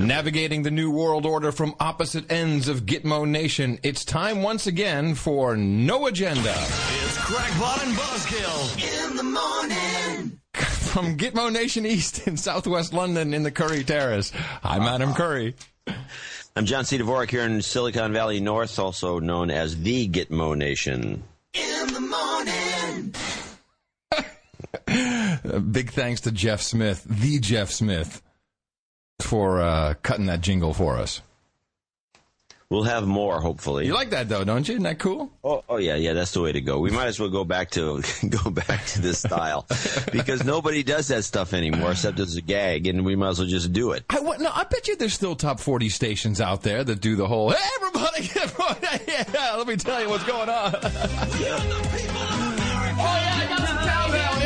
Navigating the new world order from opposite ends of Gitmo Nation, it's time once again for No Agenda. It's Crackpot and Buzzkill in the morning. From Gitmo Nation East in southwest London in the Curry Terrace. I'm Adam Curry. I'm John C. Dvorak here in Silicon Valley North, also known as the Gitmo Nation. In the morning. Big thanks to Jeff Smith, the Jeff Smith, for cutting that jingle for us. We'll have more, hopefully. You like that, though, don't you? Isn't that cool? Oh yeah, that's the way to go. We might as well go back to this style, because nobody does that stuff anymore except as a gag, and we might as well just do it. I bet you there's still top 40 stations out there that do the whole, hey, everybody, yeah, let me tell you what's going on. Oh, yeah, I got some cowbell,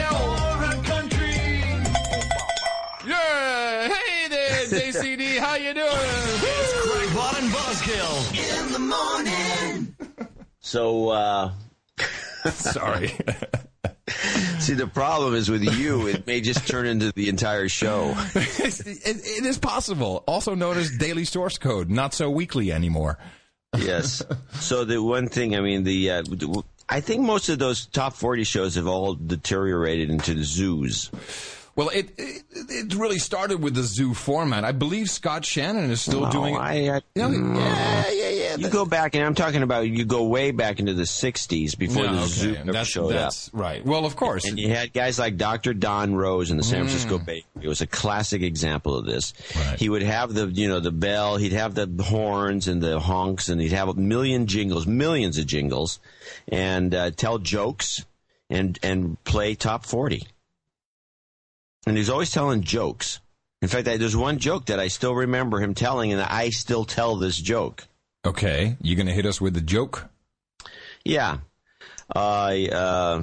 yeah, hey there, JCD, how you doing? It's Crackpot and Buzzkill in the morning. So, sorry. See, the problem is with you, it may just turn into the entire show. It is possible. Also known as Daily Source Code, not so weekly anymore. Yes. So the one thing, I mean, I think most of those top 40 shows have all deteriorated into zoos. Well, it really started with the zoo format. I believe Scott Shannon is still doing it. Yeah. You go back, and I'm talking about you go way back into the 60s before the zoo showed up. That's right. Well, of course. And you had guys like Dr. Don Rose in the San Francisco Bay. It was a classic example of this. Right. He would have the bell, he'd have the horns and the honks, and he'd have millions of jingles, and tell jokes and play top 40. And he's always telling jokes. In fact, there's one joke that I still remember him telling, and I still tell this joke. Okay. You going to hit us with the joke? Yeah. A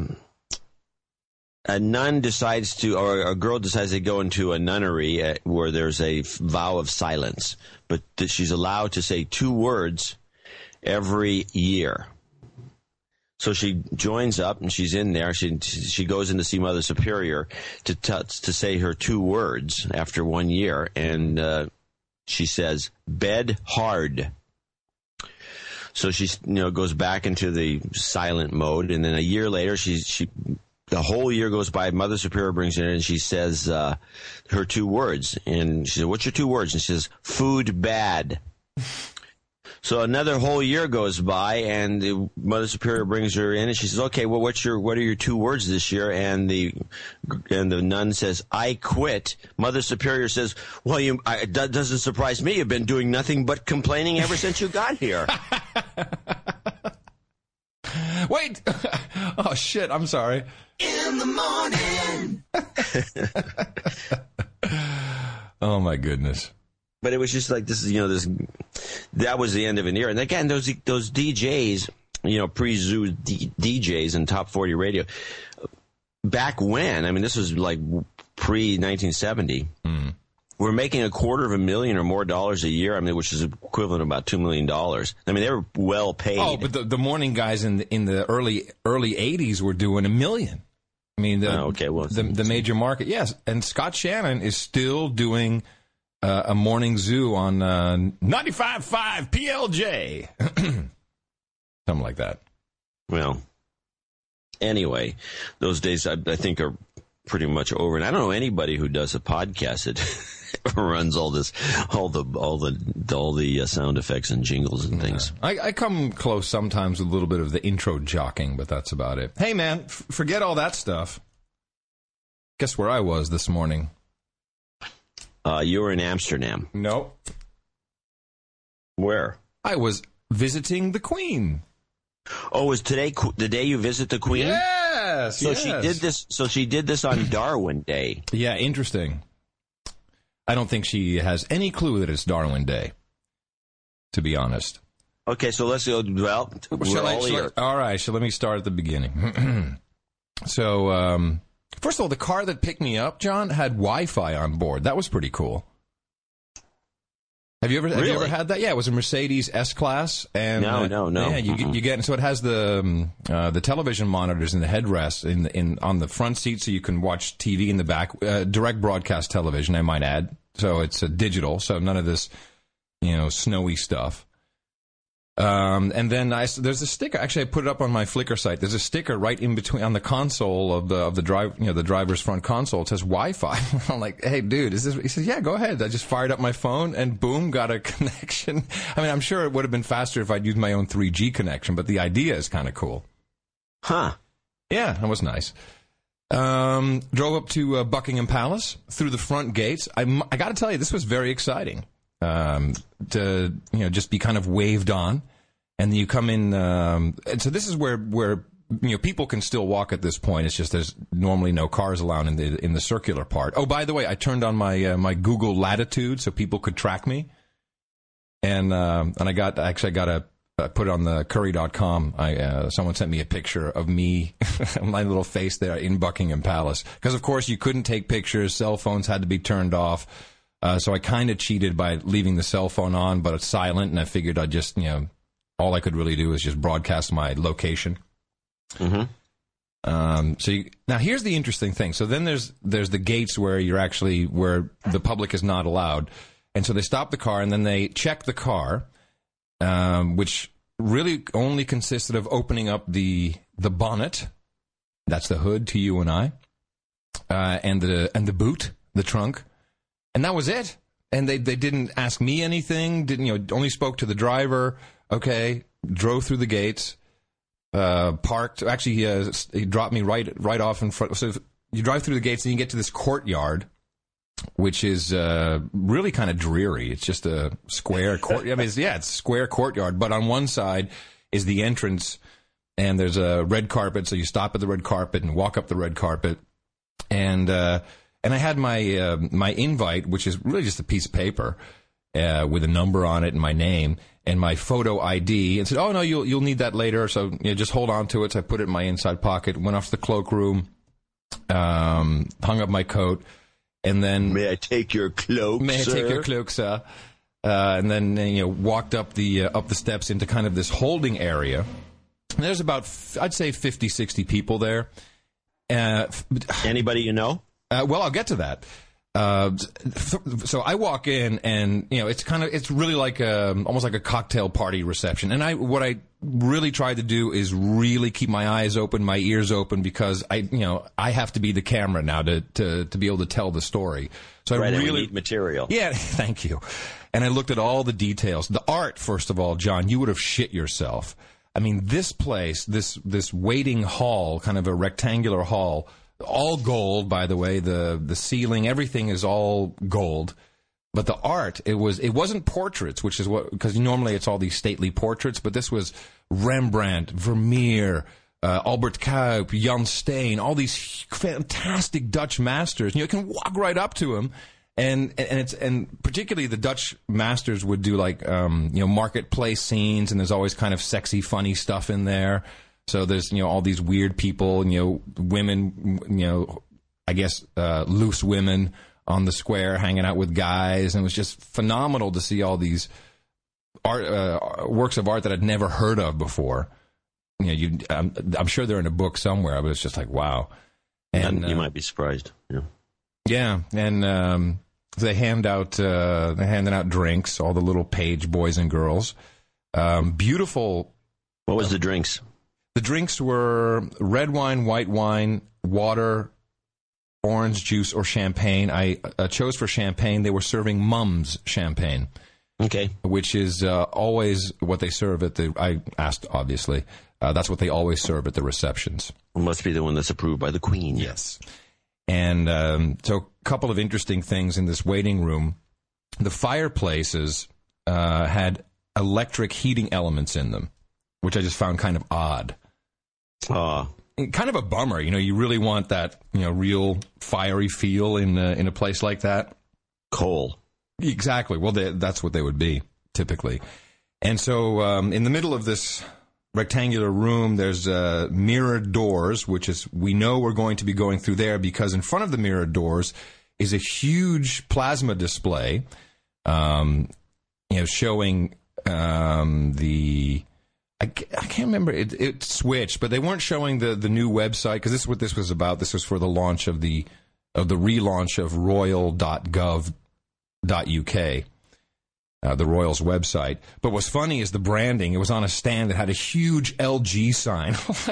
nun decides to, or a girl decides to go into a nunnery where there's a vow of silence, but she's allowed to say 2 words every year. So she joins up, and she's in there. She goes in to see Mother Superior to say her 2 words after 1 year, and she says, "Bed hard." So she goes back into the silent mode, and then a year later, the whole year goes by. Mother Superior brings her in, and she says her 2 words, and she said, "What's your 2 words?" And she says, "Food bad." So another whole year goes by, and the Mother Superior brings her in, and she says, "Okay, well, what are your 2 words this year?" And the nun says, "I quit." Mother Superior says, "Well, that doesn't surprise me. You've been doing nothing but complaining ever since you got here." Wait. Oh, shit. I'm sorry. In the morning. Oh, my goodness. But it was just like this, that was the end of an era. And again, those DJs, pre-zoo DJs and top 40 radio, back when, I mean, this was like pre-1970, were making $250,000 or more a year. I mean, which is equivalent to about $2 million. I mean, they were well paid. Oh, but the morning guys in the early 80s were doing $1 million. I mean, the major market, yes. And Scott Shannon is still doing a morning zoo on 95.5 PLJ. Something like that. Well, anyway, those days I think are pretty much over. And I don't know anybody who does a podcast that runs all the sound effects and jingles and things. I come close sometimes with a little bit of the intro jocking, but that's about it. Hey, man, forget all that stuff. Guess where I was this morning? You were in Amsterdam. Nope. Where? I was visiting the Queen. Oh, was today the day you visit the Queen? Yes. So she did this. So she did this on Darwin Day. Yeah, interesting. I don't think she has any clue that it's Darwin Day, to be honest. Okay, so let's go. Well, all right. So let me start at the beginning. So, first of all, the car that picked me up, John, had Wi-Fi on board. That was pretty cool. Have you ever had that? Yeah, it was a Mercedes S-Class. And no. Yeah, you get, so it has the television monitors in the headrest on the front seat, so you can watch TV in the back. Direct broadcast television, I might add. So it's digital, so none of this, snowy stuff. And then there's a sticker. Actually, I put it up on my Flickr site. There's a sticker right in between on the console of the the driver's front console. It says Wi-Fi. I'm like, hey, dude, is this? He says, yeah, go ahead. I just fired up my phone and boom, got a connection. I mean, I'm sure it would have been faster if I'd used my own 3G connection, but the idea is kind of cool. Huh? Yeah, that was nice. Drove up to Buckingham Palace through the front gates. I got to tell you, this was very exciting. To just be kind of waved on, and then you come in. And so this is where people can still walk at this point. It's just there's normally no cars allowed in the circular part. Oh, by the way, I turned on my Google Latitude so people could track me, and I got to put it on the Curry.com. Someone sent me a picture of me, my little face there in Buckingham Palace, because of course you couldn't take pictures. Cell phones had to be turned off. So I kind of cheated by leaving the cell phone on, but it's silent, and I figured I'd just, all I could really do is just broadcast my location. Mm-hmm. Now here's the interesting thing. So then there's the gates where where the public is not allowed, and so they stop the car and then they check the car, which really only consisted of opening up the bonnet, that's the hood to you and I, and the boot, the trunk. And that was it. And they didn't ask me anything. Only spoke to the driver. Okay, drove through the gates, parked. Actually, he dropped me right off in front. So you drive through the gates and you get to this courtyard, which is really kind of dreary. It's just a square court. I mean, it's a square courtyard. But on one side is the entrance, and there's a red carpet. So you stop at the red carpet and walk up the red carpet, and I had my invite, which is really just a piece of paper with a number on it and my name and my photo ID, and said, "Oh no, you'll need that later, so just hold on to it." So I put it in my inside pocket, went off to the cloakroom, hung up my coat, and then may I take your cloak, sir? Take your cloak, sir? And then walked up the steps into kind of this holding area. And there's about I'd say 50, 60 people there. Anybody you know? Well, I'll get to that. So I walk in, and it's really like almost like a cocktail party reception. And what I really tried to do is really keep my eyes open, my ears open, because I have to be the camera now to be able to tell the story. So I really need material. Yeah, thank you. And I looked at all the details. The art, first of all, John, you would have shit yourself. I mean, this place, this waiting hall, kind of a rectangular hall. All gold, by the way. The ceiling, everything is all gold. But the art, it wasn't portraits, which is because normally it's all these stately portraits, but this was Rembrandt, Vermeer, Albert Cuyp, Jan Steen, all these fantastic Dutch masters. You can walk right up to them, and particularly the Dutch masters would do like marketplace scenes, and there's always kind of sexy, funny stuff in there. So there's, all these weird people, women, I guess, loose women on the square hanging out with guys. And it was just phenomenal to see all these works of art that I'd never heard of before. I'm sure they're in a book somewhere, but it's just like, wow. And you might be surprised. Yeah. Yeah. And they handed out drinks, all the little page boys and girls. Beautiful. What was the drinks? The drinks were red wine, white wine, water, orange juice, or champagne. I chose for champagne. They were serving Mum's champagne. Okay. Which is always what they serve I asked, obviously. That's what they always serve at the receptions. It must be the one that's approved by the Queen. Yes. And so a couple of interesting things in this waiting room. The fireplaces had electric heating elements in them, which I just found kind of odd. Kind of a bummer. You really want that, real fiery feel in a place like that. Coal. Exactly. Well, that's what they would be, typically. And so in the middle of this rectangular room, there's mirrored doors, which is, we know we're going to be going through there because in front of the mirrored doors is a huge plasma display showing the. I can't remember. It switched, but they weren't showing the new website, because this is what this was about. This was for the launch of the relaunch of royal.gov.uk. The Royals website. But what's funny is the branding. It was on a stand that had a huge LG sign.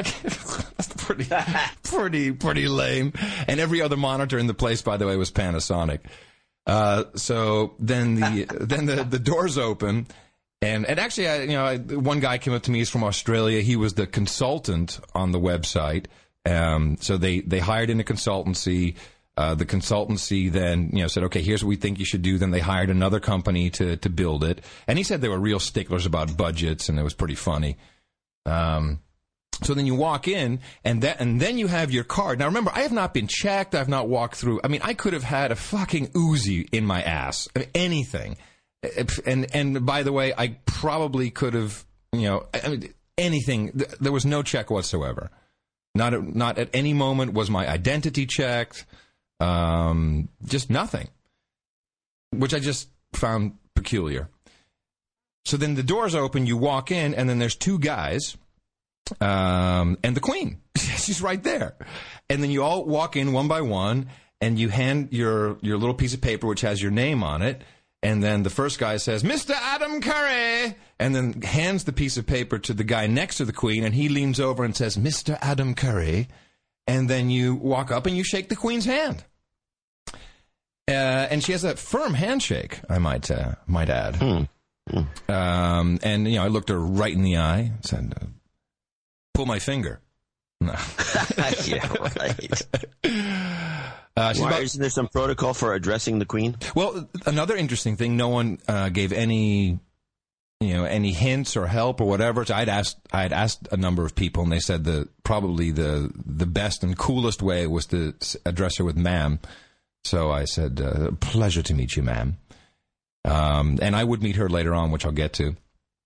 pretty lame. And every other monitor in the place, by the way, was Panasonic. So then the doors open, and actually, one guy came up to me. He's from Australia. He was the consultant on the website. So they hired in a consultancy. The consultancy then, said, okay, here's what we think you should do. Then they hired another company to build it. And he said they were real sticklers about budgets, and it was pretty funny. So then you walk in, and then you have your card. Now, remember, I have not been checked. I've not walked through. I mean, I could have had a fucking Uzi in my ass. I mean, anything. And by the way, I probably could have, anything. There was no check whatsoever. Not at any moment was my identity checked. Just nothing, which I just found peculiar. So then the doors open, you walk in, and then there's two guys, and the Queen. She's right there. And then you all walk in one by one, and you hand your little piece of paper, which has your name on it. And then the first guy says, Mr. Adam Curry, and then hands the piece of paper to the guy next to the Queen, and he leans over and says, Mr. Adam Curry. And then you walk up and you shake the Queen's hand. And she has a firm handshake, I might add. And, I looked her right in the eye, said, pull my finger. No. Yeah, right. Isn't there some protocol for addressing the Queen? Well, another interesting thing, no one gave any hints or help or whatever. So I had asked a number of people, and they said probably the best and coolest way was to address her with ma'am. So I said, pleasure to meet you, ma'am. And I would meet her later on, which I'll get to.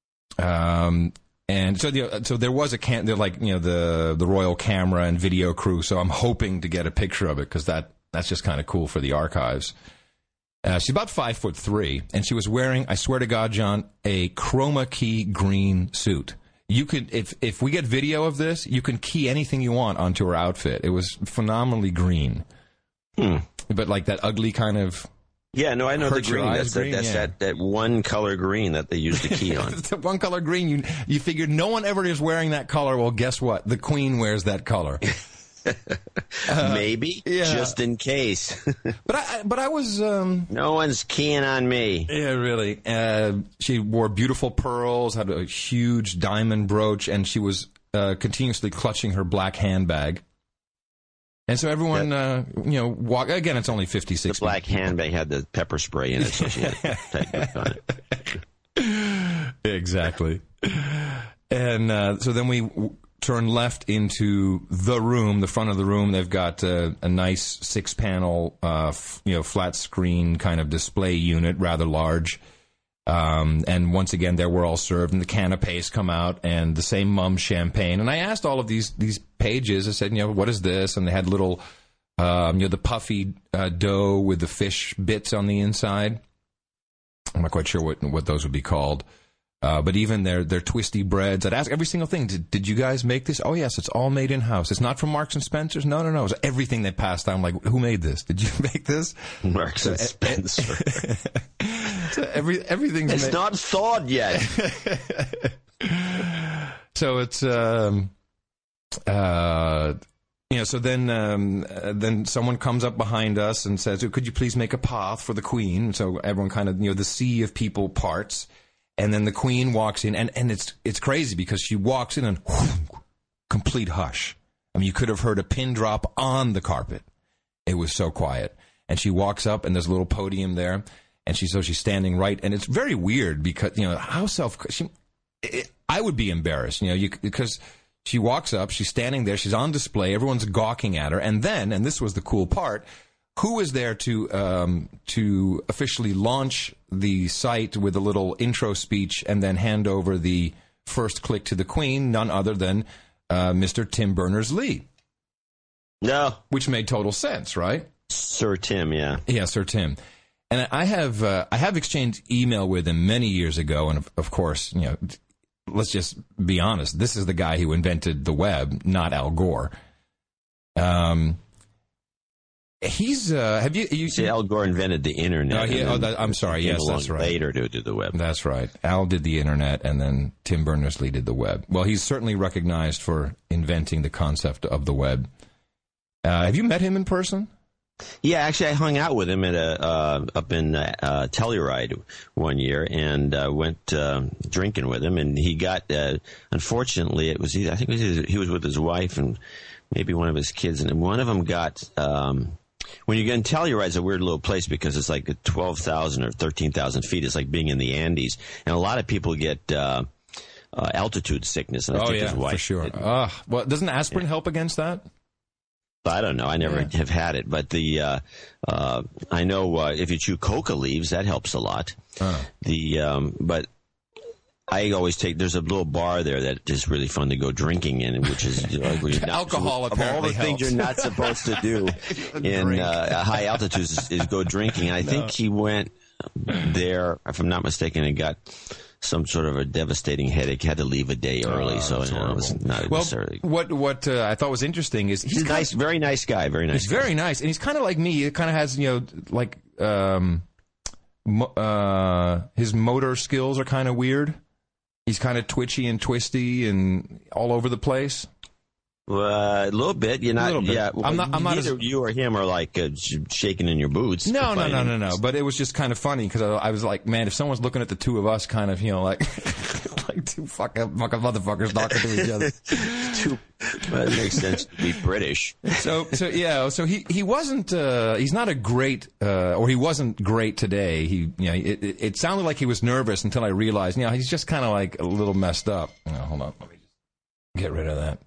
And so there was the royal camera and video crew. So I'm hoping to get a picture of it, because that's just kind of cool for the archives. She's about 5'3", and she was wearing, I swear to God, John, a chroma key green suit. You could, if we get video of this, you can key anything you want onto her outfit. It was phenomenally green. But like that ugly kind of... Yeah, no, I know the green. That's that one color green that they use the key on. The one color green. You figured no one ever is wearing that color. Well, guess what? The Queen wears that color. Maybe, just in case. But I was... no one's keying on me. Yeah, really. She wore beautiful pearls, had a huge diamond brooch, and she was continuously clutching her black handbag. And so everyone, walk again. It's only 56. The black handbag had the pepper spray in it, so she had to take it on it. Exactly. And so then we turn left into the room, the front of the room. They've got a nice 6-panel, flat screen kind of display unit, rather large. And once again, there we're all served, and the canapes come out, and the same mum champagne. And I asked all of these pages, I said, what is this? And they had little, the puffy dough with the fish bits on the inside. I'm not quite sure what those would be called. But even their twisty breads, I'd ask every single thing. Did you guys make this? Oh, yes, it's all made in-house. It's not from Marks and Spencer's? No. It's everything they passed down. Like, who made this? Did you make this? Marks and Spencer. So everything's It's not thawed yet. So it's, so then someone comes up behind us and says, could you please make a path for the Queen? So everyone kind of, the sea of people parts. And then the Queen walks in, and it's crazy because she walks in and complete hush. I mean, you could have heard a pin drop on the carpet. It was so quiet. And she walks up, and there's a little podium there, and she's standing right. And it's very weird because I would be embarrassed, because she walks up, she's standing there, she's on display, everyone's gawking at her, and this was the cool part. Who is there to officially launch the site with a little intro speech and then hand over the first click to the Queen? None other than Mr. Tim Berners-Lee. No. Which made total sense, right? Sir Tim, yeah. Yeah, Sir Tim. And I have exchanged email with him many years ago, and of course, let's just be honest. This is the guy who invented the web, not Al Gore. He's have you see Al Gore invented the internet? I'm sorry. Yes, that's right. Later to do the web. That's right. Al did the internet, and then Tim Berners-Lee did the web. Well, he's certainly recognized for inventing the concept of the web. Have you met him in person? Yeah, actually, I hung out with him at up in Telluride one year, and went drinking with him. And he got, unfortunately, I think he was with his wife and maybe one of his kids, and one of them got. When you get in Telluride, it's a weird little place because it's like 12,000 or 13,000 feet. It's like being in the Andes, and a lot of people get altitude sickness. And I think his wife for sure. Well, doesn't aspirin help against that? I don't know. I never have had it, but I know if you chew coca leaves, that helps a lot. But I always there's a little bar there that is really fun to go drinking in, which is alcohol. Apparently, all the things you're not supposed to do in high altitudes is go drinking. And I think he went there, if I'm not mistaken, and got some sort of a devastating headache. Had to leave a day early, so it was not necessarily. What I thought was interesting is he's nice, very nice guy, very nice. He's very nice, and he's kind of like me. He kind of has his motor skills are kind of weird. He's kind of twitchy and twisty and all over the place. A little bit. You're not. Yeah, I'm not. Neither you or him are like shaking in your boots. No. But it was just kind of funny because I was like, man, if someone's looking at the two of us, kind of, like two fucking motherfuckers talking to each other. Well, it makes sense to be British. So he wasn't. He's not a great, or he wasn't great today. It sounded like he was nervous until I realized, he's just kind of like a little messed up. Hold on, let me just get rid of that.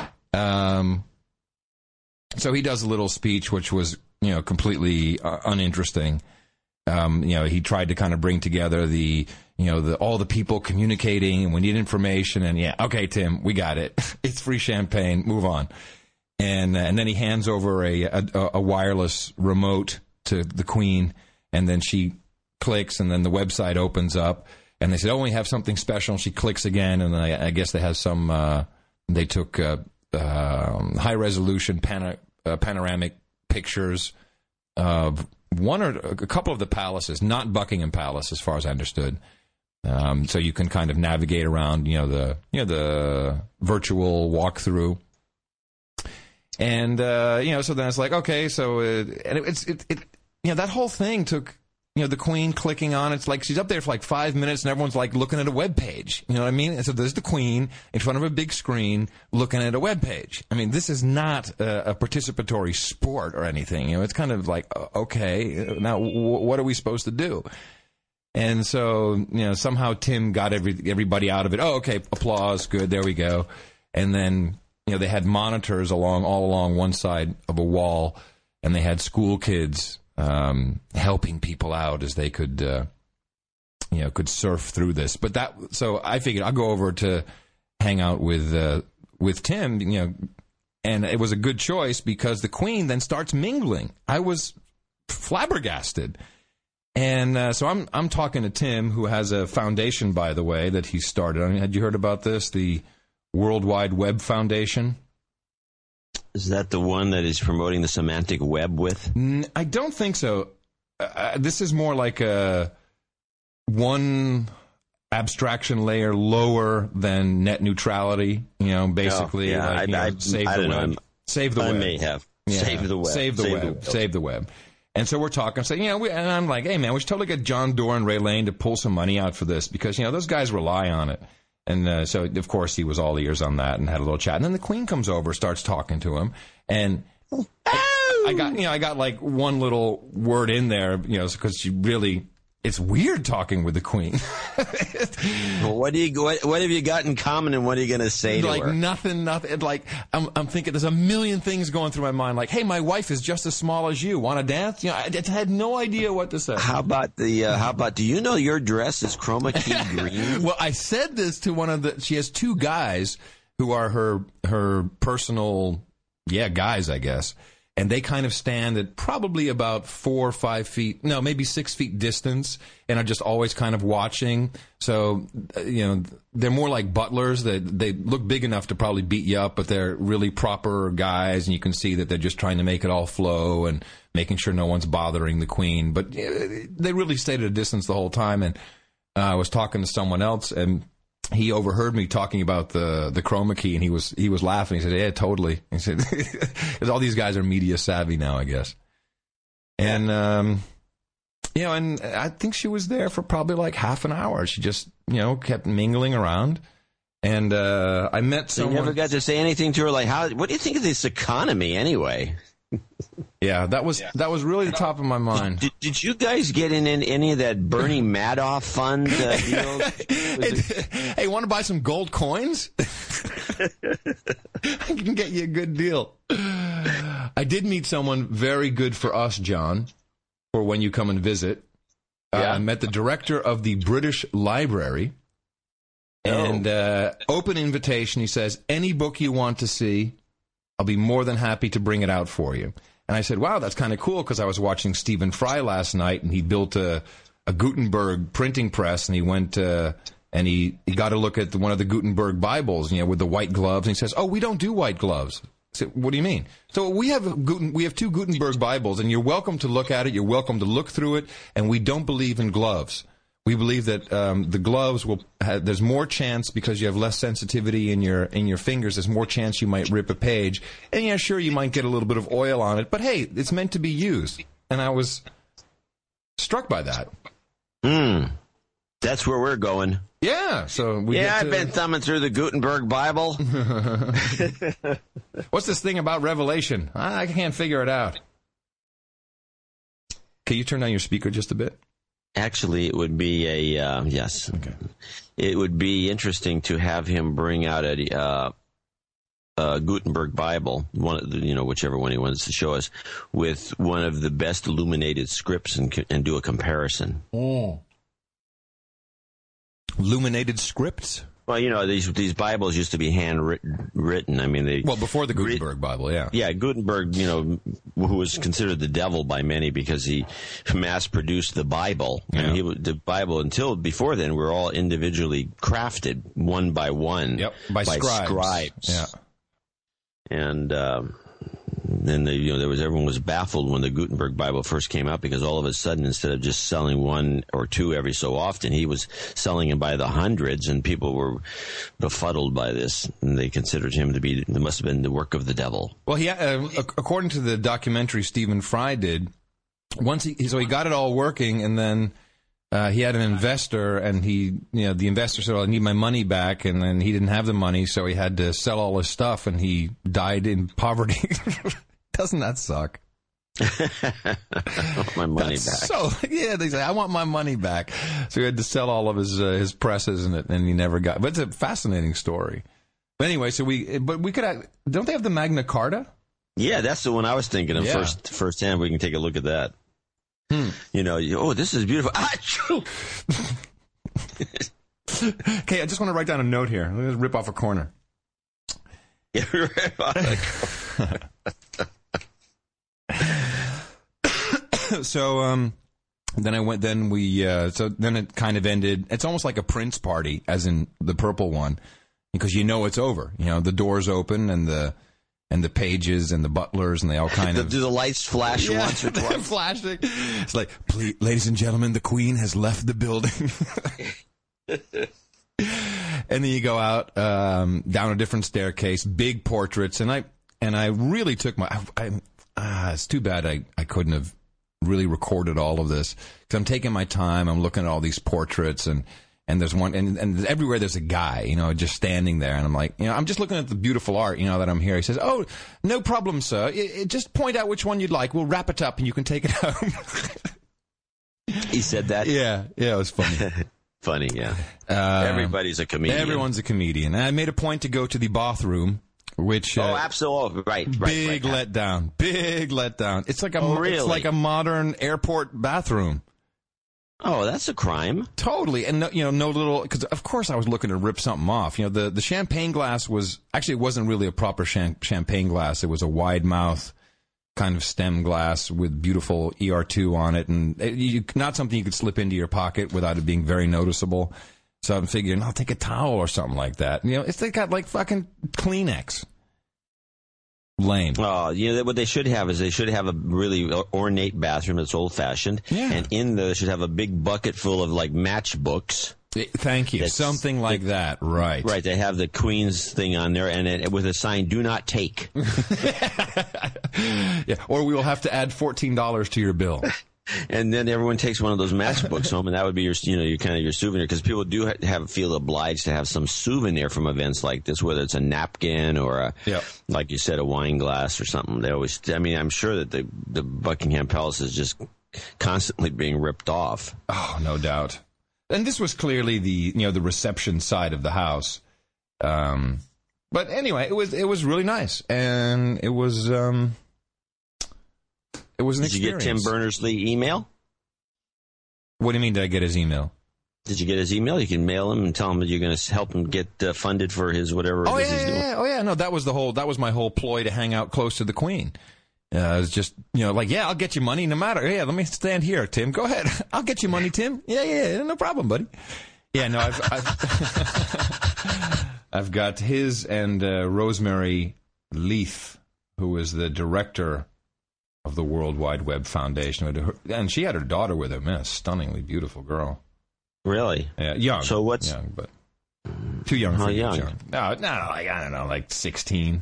So he does a little speech, which was, completely uninteresting. He tried to kind of bring together all the people communicating, and we need information. And okay, Tim, we got it. It's free champagne. Move on. And then he hands over a wireless remote to the Queen, and then she clicks, and then the website opens up, and they said, "Oh, we have something special." And she clicks again, and then I guess they have some. They took high resolution panoramic pictures of one or a couple of the palaces, not Buckingham Palace, as far as I understood. So you can kind of navigate around, the virtual walkthrough. And so then it's like, okay, so that whole thing took. The Queen clicking on, it's like she's up there for like 5 minutes and everyone's like looking at a web page. You know what I mean? And so there's the Queen in front of a big screen looking at a web page. I mean, this is not a participatory sport or anything. It's kind of like, okay, now what are we supposed to do? And so, somehow Tim got everybody out of it. Oh, okay, applause, good, there we go. And then, they had monitors all along one side of a wall, and they had school kids helping people out as they could surf through this. But so I figured I'll go over to hang out with Tim, and it was a good choice because the Queen then starts mingling. I was flabbergasted. And so I'm talking to Tim, who has a foundation, by the way, that he started. I mean, had you heard about this? The World Wide Web Foundation? Is that the one that is promoting the semantic web with? I don't think so. This is more like one abstraction layer lower than net neutrality. Basically, save the web. Save the web. I may have. Save the web. Save the web. And so we're talking, saying, and I'm like, hey man, we should totally get John Doerr and Ray Lane to pull some money out for this because those guys rely on it. And so, of course, he was all ears on that and had a little chat. And then the Queen comes over, starts talking to him, and I got like one little word in there, because she really. It's weird talking with the Queen. Well, what have you got in common, and what are you going to say to her? Like nothing. Like I'm thinking, there's a million things going through my mind. Like, hey, my wife is just as small as you. Want to dance? I had no idea what to say. How about do you know your dress is chroma key green? Well, I said this to she has two guys who are her personal, guys, I guess. and they kind of stand at probably about 4 or 5 feet, no, maybe 6 feet distance, and are just always kind of watching. So, they're more like butlers. They look big enough to probably beat you up, but they're really proper guys, and you can see that they're just trying to make it all flow and making sure no one's bothering the queen. But they really stayed at a distance the whole time, and I was talking to someone else, and he overheard me talking about the chroma key, and he was laughing. He said, "Yeah, totally." He said, "Because all these guys are media savvy now, I guess." And and I think she was there for probably like half an hour. She just kept mingling around, and I met someone. You never got to say anything to her like, what do you think of this economy anyway? Yeah, that was really the top of my mind. Did you guys get in any of that Bernie Madoff fund deals? Hey, want to buy some gold coins? I can get you a good deal. I did meet someone very good for us, John, for when you come and visit. I met the director of the British Library. And open invitation, he says, any book you want to see, I'll be more than happy to bring it out for you. And I said, wow, that's kind of cool, because I was watching Stephen Fry last night, and he built a Gutenberg printing press, and he went and he got a look at one of the Gutenberg Bibles, with the white gloves, and he says, oh, we don't do white gloves. I said, what do you mean? So we have 2 Gutenberg Bibles, and you're welcome to look at it, you're welcome to look through it, and we don't believe in gloves. We believe that the gloves there's more chance, because you have less sensitivity in your fingers, there's more chance you might rip a page. And yeah, sure, you might get a little bit of oil on it, but hey, it's meant to be used. And I was struck by that. That's where we're going. Yeah, so I've been thumbing through the Gutenberg Bible. What's this thing about Revelation? I can't figure it out. Can you turn down your speaker just a bit? Actually, it would be yes. Okay. It would be interesting to have him bring out a Gutenberg Bible, whichever one he wants to show us, with one of the best illuminated scripts and do a comparison. Oh. Illuminated scripts? Well, these Bibles used to be handwritten. I mean, before the Gutenberg Bible, yeah. Yeah, Gutenberg, who was considered the devil by many because he mass-produced the Bible. Yeah. I mean, the Bible, until before then, were all individually crafted, one by one. Yep, by scribes. Yeah. And then everyone was baffled when the Gutenberg Bible first came out, because all of a sudden, instead of just selling 1 or 2 every so often, he was selling them by the hundreds, and people were befuddled by this, and they considered him to be, it must have been the work of the devil. Well, according to the documentary Stephen Fry did, he got it all working, and then he had an investor, and the investor said, well, I need my money back, and then he didn't have the money, so he had to sell all his stuff, and he died in poverty. Doesn't that suck? I want my money back. They say, I want my money back. So he had to sell all of his presses, and he never got. But it's a fascinating story. But anyway, we could don't they have the Magna Carta? Yeah, that's the one I was thinking of firsthand. We can take a look at that. This is beautiful. Okay, I just want to write down a note here. Let me just rip off a corner. Yeah, rip off a corner. So then I went. Then then it kind of ended. It's almost like a Prince party, as in the purple one, because it's over. The doors open, and the pages and the butlers, and they all kind of... Do the lights flash once or twice? Flashing. It's like, please, ladies and gentlemen, the Queen has left the building. And then you go out down a different staircase, big portraits, and I really took it's too bad I couldn't have really recorded all of this, because I'm taking my time. I'm looking at all these portraits, and there's one, and everywhere there's a guy, just standing there, and I'm like, I'm just looking at the beautiful art, that I'm here. He says, oh, no problem, sir. Just point out which one you'd like. We'll wrap it up, and you can take it home. He said that? Yeah, it was funny. Funny, yeah. Everybody's a comedian. Everyone's a comedian. And I made a point to go to the bathroom, which... absolutely. Right. Big letdown. Big letdown. It's like it's like a modern airport bathroom. Oh, that's a crime. Totally. And, no little... Because, of course, I was looking to rip something off. The champagne glass was... Actually, it wasn't really a proper champagne glass. It was a wide mouth kind of stem glass with beautiful ER2 on it, and not something you could slip into your pocket without it being very noticeable. So I'm figuring I'll take a towel or something like that. They got like fucking Kleenex. Lame. Oh, what they should have is a really ornate bathroom that's old-fashioned. Yeah. And in there, they should have a big bucket full of, like, matchbooks. Thank you. Something like that. Right. Right. They have the Queen's thing on there and with a sign, do not take. Yeah. Or we will have to add $14 to your bill. And then everyone takes one of those matchbooks home, and that would be your souvenir. Because people do feel obliged to have some souvenir from events like this, whether it's a napkin or like you said, a wine glass or something. They always. I mean, I'm sure that the Buckingham Palace is just constantly being ripped off. Oh, no doubt. And this was clearly the reception side of the house. But anyway, it was really nice, and it was. It was an experience. Did you get Tim Berners-Lee email? What do you mean, did I get his email? Did you get his email? You can mail him and tell him that you're going to help him get funded for his whatever it is he's doing. Oh, yeah. No, that was my whole ploy to hang out close to the Queen. It was just, I'll get you money no matter. Yeah, let me stand here, Tim. Go ahead. I'll get you money, Tim. Yeah, no problem, buddy. Yeah, no, I've got his and Rosemary Leith, who is the director of the World Wide Web Foundation, and she had her daughter with her. Man, a stunningly beautiful girl. Really? Yeah, young. So what's young, but too young for young? No, like I don't know, like 16.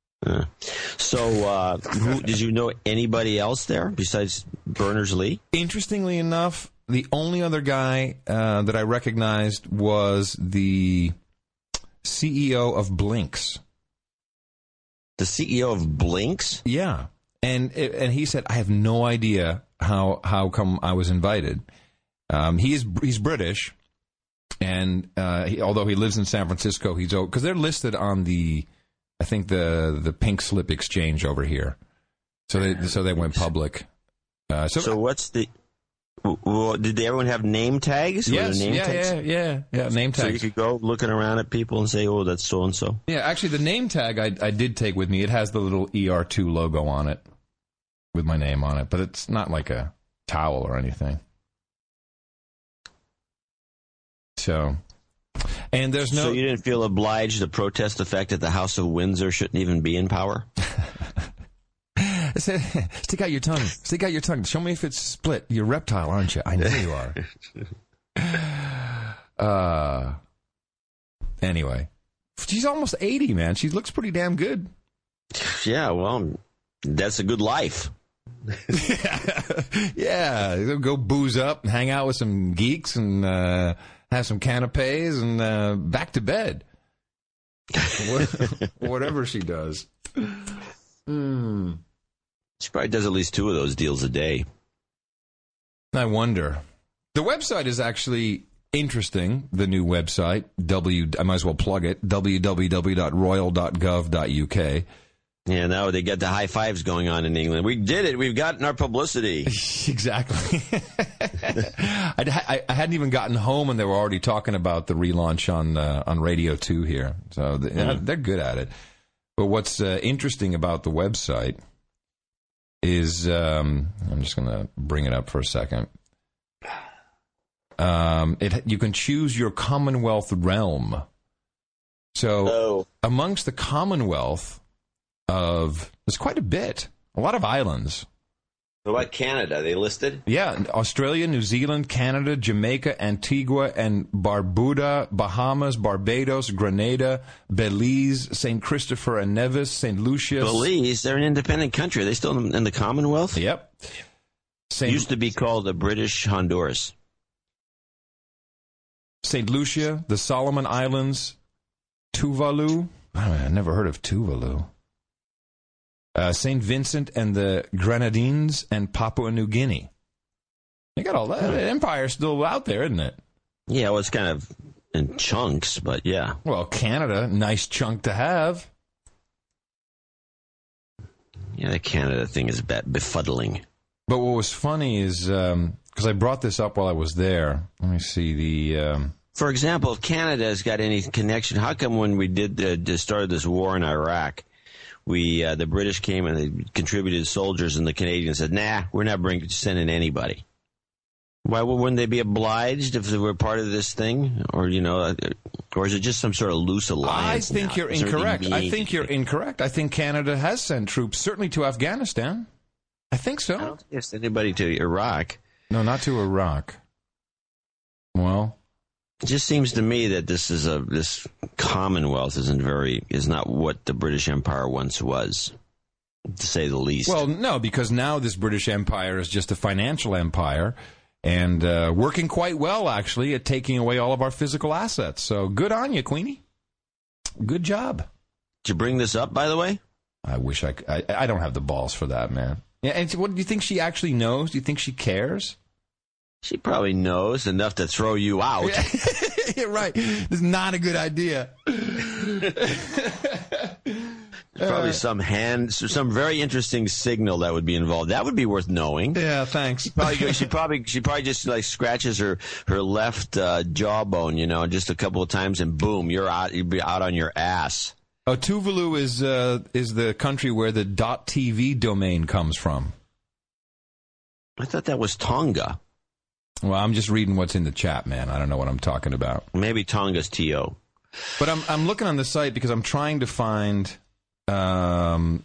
So, did you know anybody else there besides Berners-Lee? Interestingly enough, the only other guy that I recognized was the CEO of Blinks. The CEO of Blinks? Yeah. And he said, I have no idea how come I was invited. He's British, and although he lives in San Francisco, because they're listed on the Pink Slip Exchange over here. So they went public. So what's the? Well, did everyone have name tags? Yes, yeah, name tags. So you could go looking around at people and say, "Oh, that's so and so." Yeah, actually, the name tag I did take with me. It has the little ER2 logo on it, with my name on it, but it's not like a towel or anything. So, and there's no... So you didn't feel obliged to protest the fact that the House of Windsor shouldn't even be in power? I said, stick out your tongue. Stick out your tongue. Show me if it's split. You're a reptile, aren't you? I know you are. Anyway. She's almost 80, man. She looks pretty damn good. Yeah, well, that's a good life. Yeah, go booze up, hang out with some geeks, and have some canapes, and back to bed. Whatever she does. She probably does at least 2 of those deals a day. I wonder. The website is actually interesting, the new website. I might as well plug it, www.royal.gov.uk. Yeah, now they got the high fives going on in England. We did it. We've gotten our publicity. Exactly. I hadn't even gotten home, and they were already talking about the relaunch on Radio 2 here. So they're good at it. But what's interesting about the website is, I'm just going to bring it up for a second. You can choose your Commonwealth realm. So amongst the Commonwealth there's quite a bit. A lot of islands. What about Canada? Are they listed? Yeah, Australia, New Zealand, Canada, Jamaica, Antigua and Barbuda, Bahamas, Barbados, Grenada, Belize, St. Christopher and Nevis, St. Lucia. Belize? They're an independent country. Are they still in the Commonwealth? Yep. Used to be called the British Honduras. St. Lucia, the Solomon Islands, Tuvalu. I never heard of Tuvalu. St. Vincent and the Grenadines, and Papua New Guinea. You got all that. The empire's still out there, isn't it? Yeah, well, it's kind of in chunks, but yeah. Well, Canada, nice chunk to have. Yeah, the Canada thing is befuddling. But what was funny is, because I brought this up while I was there. Let me see For example, if Canada has got any connection, how come when we started this war in Iraq, the British came and they contributed soldiers, and the Canadians said, nah, we're not sending anybody. Why wouldn't they be obliged if they were part of this thing? Or, or is it just some sort of loose alliance? I think you're incorrect. I think Canada has sent troops, certainly to Afghanistan. I think so. I don't think it's anybody to Iraq. No, not to Iraq. Well, it just seems to me that this Commonwealth is not what the British Empire once was, to say the least. Well, no, because now this British Empire is just a financial empire and working quite well, actually, at taking away all of our physical assets. So good on you, Queenie. Good job. Did you bring this up, by the way? I wish I don't have the balls for that, man. Yeah, and what do you think she actually knows? Do you think she cares? She probably knows enough to throw you out. You're right. This is not a good idea. Probably some very interesting signal that would be involved. That would be worth knowing. Yeah, thanks. She probably just like scratches her left jawbone, just a couple of times, and boom, you're out. You'd be out on your ass. Oh, Tuvalu is the country where the .tv domain comes from. I thought that was Tonga. Well, I'm just reading what's in the chat, man. I don't know what I'm talking about. Maybe Tonga's TO. But I'm looking on the site because I'm trying to find about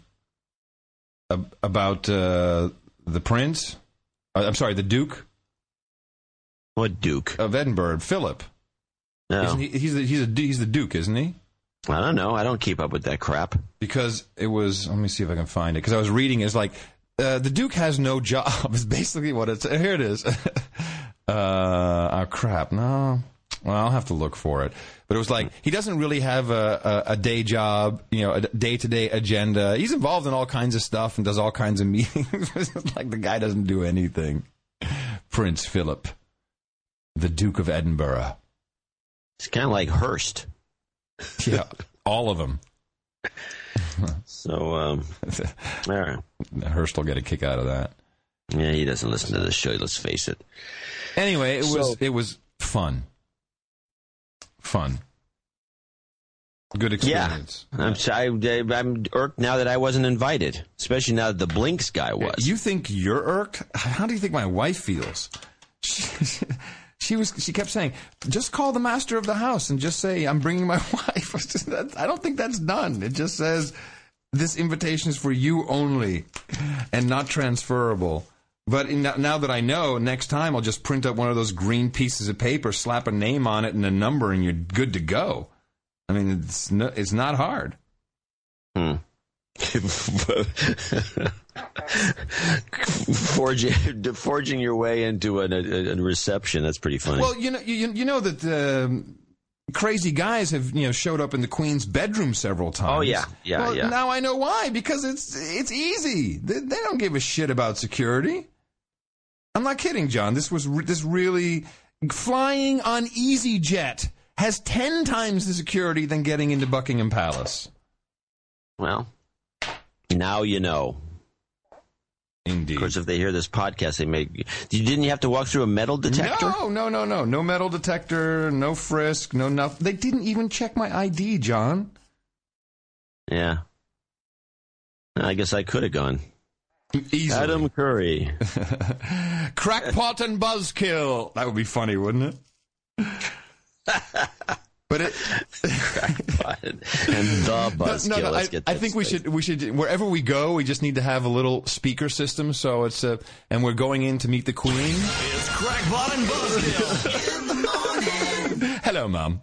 the prince. I'm sorry, the Duke. What Duke? Of Edinburgh, Philip. No. He's the Duke, isn't he? I don't know. I don't keep up with that crap. Because it was, let me see if I can find it. Because I was reading, it's like, the Duke has no job, is basically what it's, here it is. Oh, crap, no. Well, I'll have to look for it. But it was like, he doesn't really have a day job, a day-to-day agenda. He's involved in all kinds of stuff and does all kinds of meetings. It's like the guy doesn't do anything. Prince Philip, the Duke of Edinburgh. It's kind of like Hearst. Yeah, all of them. So, all right. Hearst will get a kick out of that. Yeah, he doesn't listen to this show, let's face it. Anyway, it was fun. Fun. Good experience. Yeah. I'm irked now that I wasn't invited, especially now that the Blinks guy was. You think you're irked? How do you think my wife feels? She kept saying, just call the master of the house and just say, I'm bringing my wife. I don't think that's done. It just says, this invitation is for you only and not transferable. But now that I know, next time I'll just print up one of those green pieces of paper, slap a name on it and a number, and you're good to go. I mean, it's not hard. Forging your way into a reception. That's pretty funny. Well, you know that crazy guys have showed up in the Queen's bedroom several times. Oh yeah. Now I know why, because it's easy. They don't give a shit about security. I'm not kidding, John. This really flying on EasyJet has 10 times the security than getting into Buckingham Palace. Well, now you know. Indeed. Of course, if they hear this podcast, didn't you have to walk through a metal detector? No. No metal detector, no frisk, no nothing. They didn't even check my ID, John. Yeah. I guess I could have gone. Easily. Adam Curry. Crackpot and buzzkill. That would be funny, wouldn't it? But Crackpot and the buzzkill. No, Let's get I think we should wherever we go, we just need to have a little speaker system. So it's and we're going in to meet the Queen. It's Crackpot and buzzkill in the morning. Hello, Mom.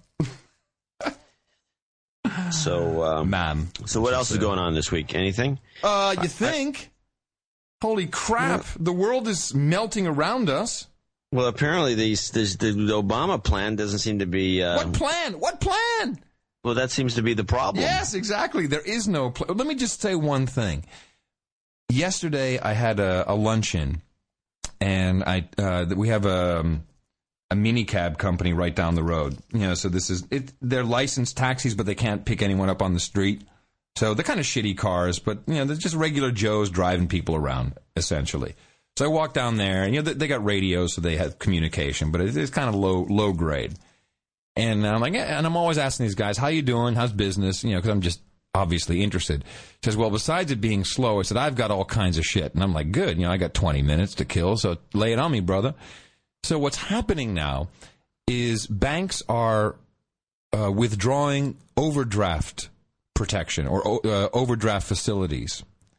So, ma'am. So what else is going on this week? Anything? You think? Holy crap! The world is melting around us. Well, apparently the Obama plan doesn't seem to be... What plan? What plan? Well, that seems to be the problem. Yes, exactly. There is no plan. Let me just say one thing. Yesterday, I had a luncheon, and we have a minicab company right down the road. So this is it. They're licensed taxis, but they can't pick anyone up on the street. So they're kind of shitty cars, but they're just regular Joes driving people around, essentially. So I walked down there, and they got radios, so they have communication, but it's kind of low grade. And I'm like, and I'm always asking these guys, how you doing? How's business? Because obviously interested. He says, well, besides it being slow, I said, I've got all kinds of shit. And I'm like, good, I got 20 minutes to kill, so lay it on me, brother. So what's happening now is banks are withdrawing overdraft protection or overdraft facilities.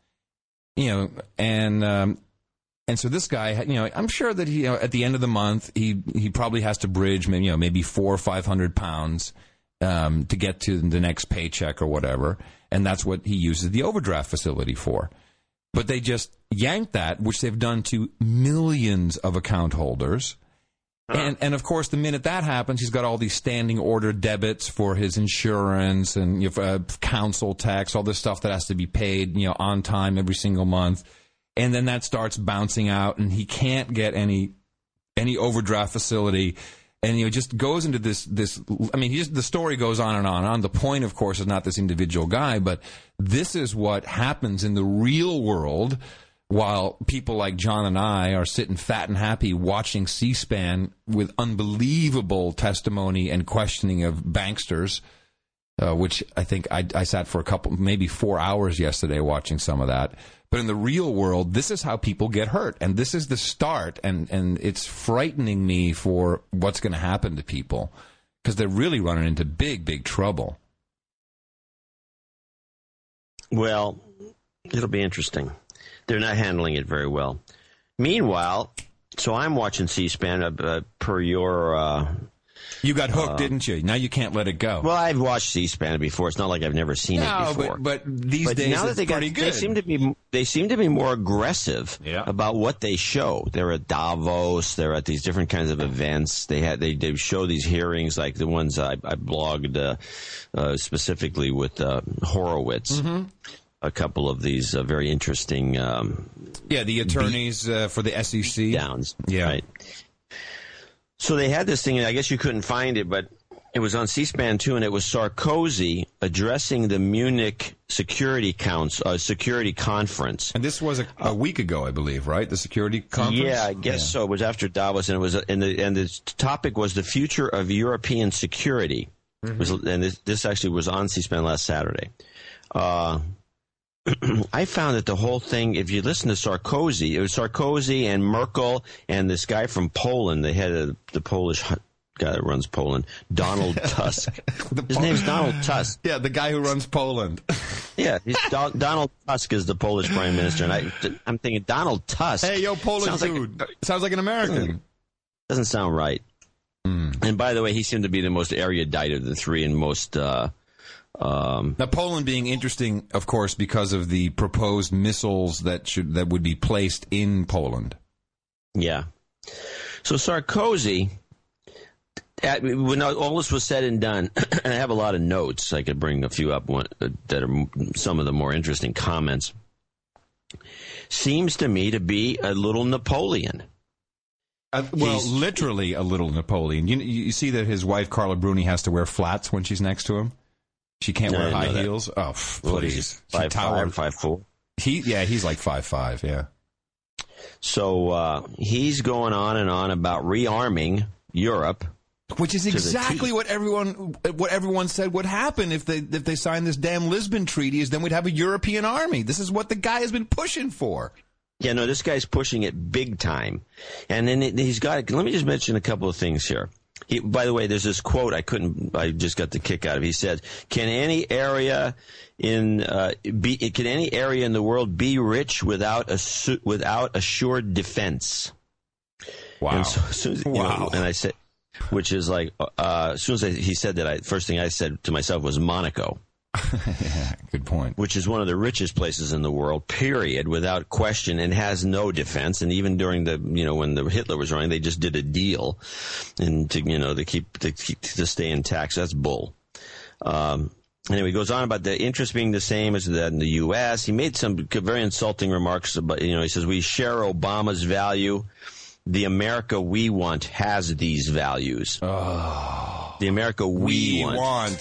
And so this guy, I'm sure that he, at the end of the month, he probably has to bridge maybe 400 or 500 pounds to get to the next paycheck or whatever, and that's what he uses the overdraft facility for. But they just yanked that, which they've done to millions of account holders. And of course, the minute that happens, he's got all these standing order debits for his insurance and council tax, all this stuff that has to be paid, on time every single month. And then that starts bouncing out, and he can't get any overdraft facility. And it just goes into this. I mean, the story goes on and on. The point, of course, is not this individual guy, but this is what happens in the real world. While people like John and I are sitting fat and happy watching C-SPAN with unbelievable testimony and questioning of banksters, which I think I sat for maybe 4 hours yesterday watching some of that. But in the real world, this is how people get hurt. And this is the start. And it's frightening me for what's going to happen to people because they're really running into big, big trouble. Well, it'll be interesting. They're not handling it very well. Meanwhile, so I'm watching C-SPAN per your... you got hooked, didn't you? Now you can't let it go. Well, I've watched C-SPAN before. It's not like I've never seen it before. But these days now it's pretty good. They seem to be more aggressive about what they show. They're at Davos. They're at these different kinds of events. They show these hearings like the ones I blogged specifically with Horowitz. Mm-hmm. A couple of these very interesting... the attorneys for the SEC. Downs. Yeah. Right. So they had this thing, and I guess you couldn't find it, but it was on C-SPAN too, and it was Sarkozy addressing the Munich security conference. And this was a week ago, I believe, right? The security conference? Yeah, I guess so. It was after Davos, and it was and the topic was the future of European security. Mm-hmm. And this actually was on C-SPAN last Saturday. I found that the whole thing, if you listen to Sarkozy, it was Sarkozy and Merkel and this guy from Poland, the head of the Polish guy that runs Poland, Donald Tusk. His name's Donald Tusk. Yeah, the guy who runs Poland. Yeah, Donald Tusk is the Polish prime minister, and I'm thinking, Donald Tusk. Hey, yo, Polish dude. Sounds like an American. Doesn't sound right. And by the way, he seemed to be the most erudite of the three and most... now, Poland being interesting, of course, because of the proposed missiles that would be placed in Poland. Yeah. So Sarkozy, when all this was said and done, and I have a lot of notes, I could bring a few up that are some of the more interesting comments, seems to me to be a little Napoleon. Literally a little Napoleon. You see that his wife, Carla Bruni, has to wear flats when she's next to him? She can't wear high heels? Oh, please. 5'5", 5'4". He's like 5'5", yeah. So he's going on and on about rearming Europe. Which is exactly what everyone said would happen if they signed this damn Lisbon Treaty, is then we'd have a European army. This is what the guy has been pushing for. Yeah, no, this guy's pushing it big time. And then he's got, let me just mention a couple of things here. By the way, there's this quote I just got the kick out of. He said, "Can any area in the world be rich without assured defense?" Wow. And so, and I said, which is like, as soon as he said that, first thing I said to myself was Monaco. Yeah, good point. Which is one of the richest places in the world, period, without question, and has no defense. And even during when the Hitler was running, they just did a deal, and to stay intact. So that's bull. Anyway, he goes on about the interest being the same as that in the U.S. He made some very insulting remarks about, he says, we share Obama's value. The America we want has these values. Oh, the America we want.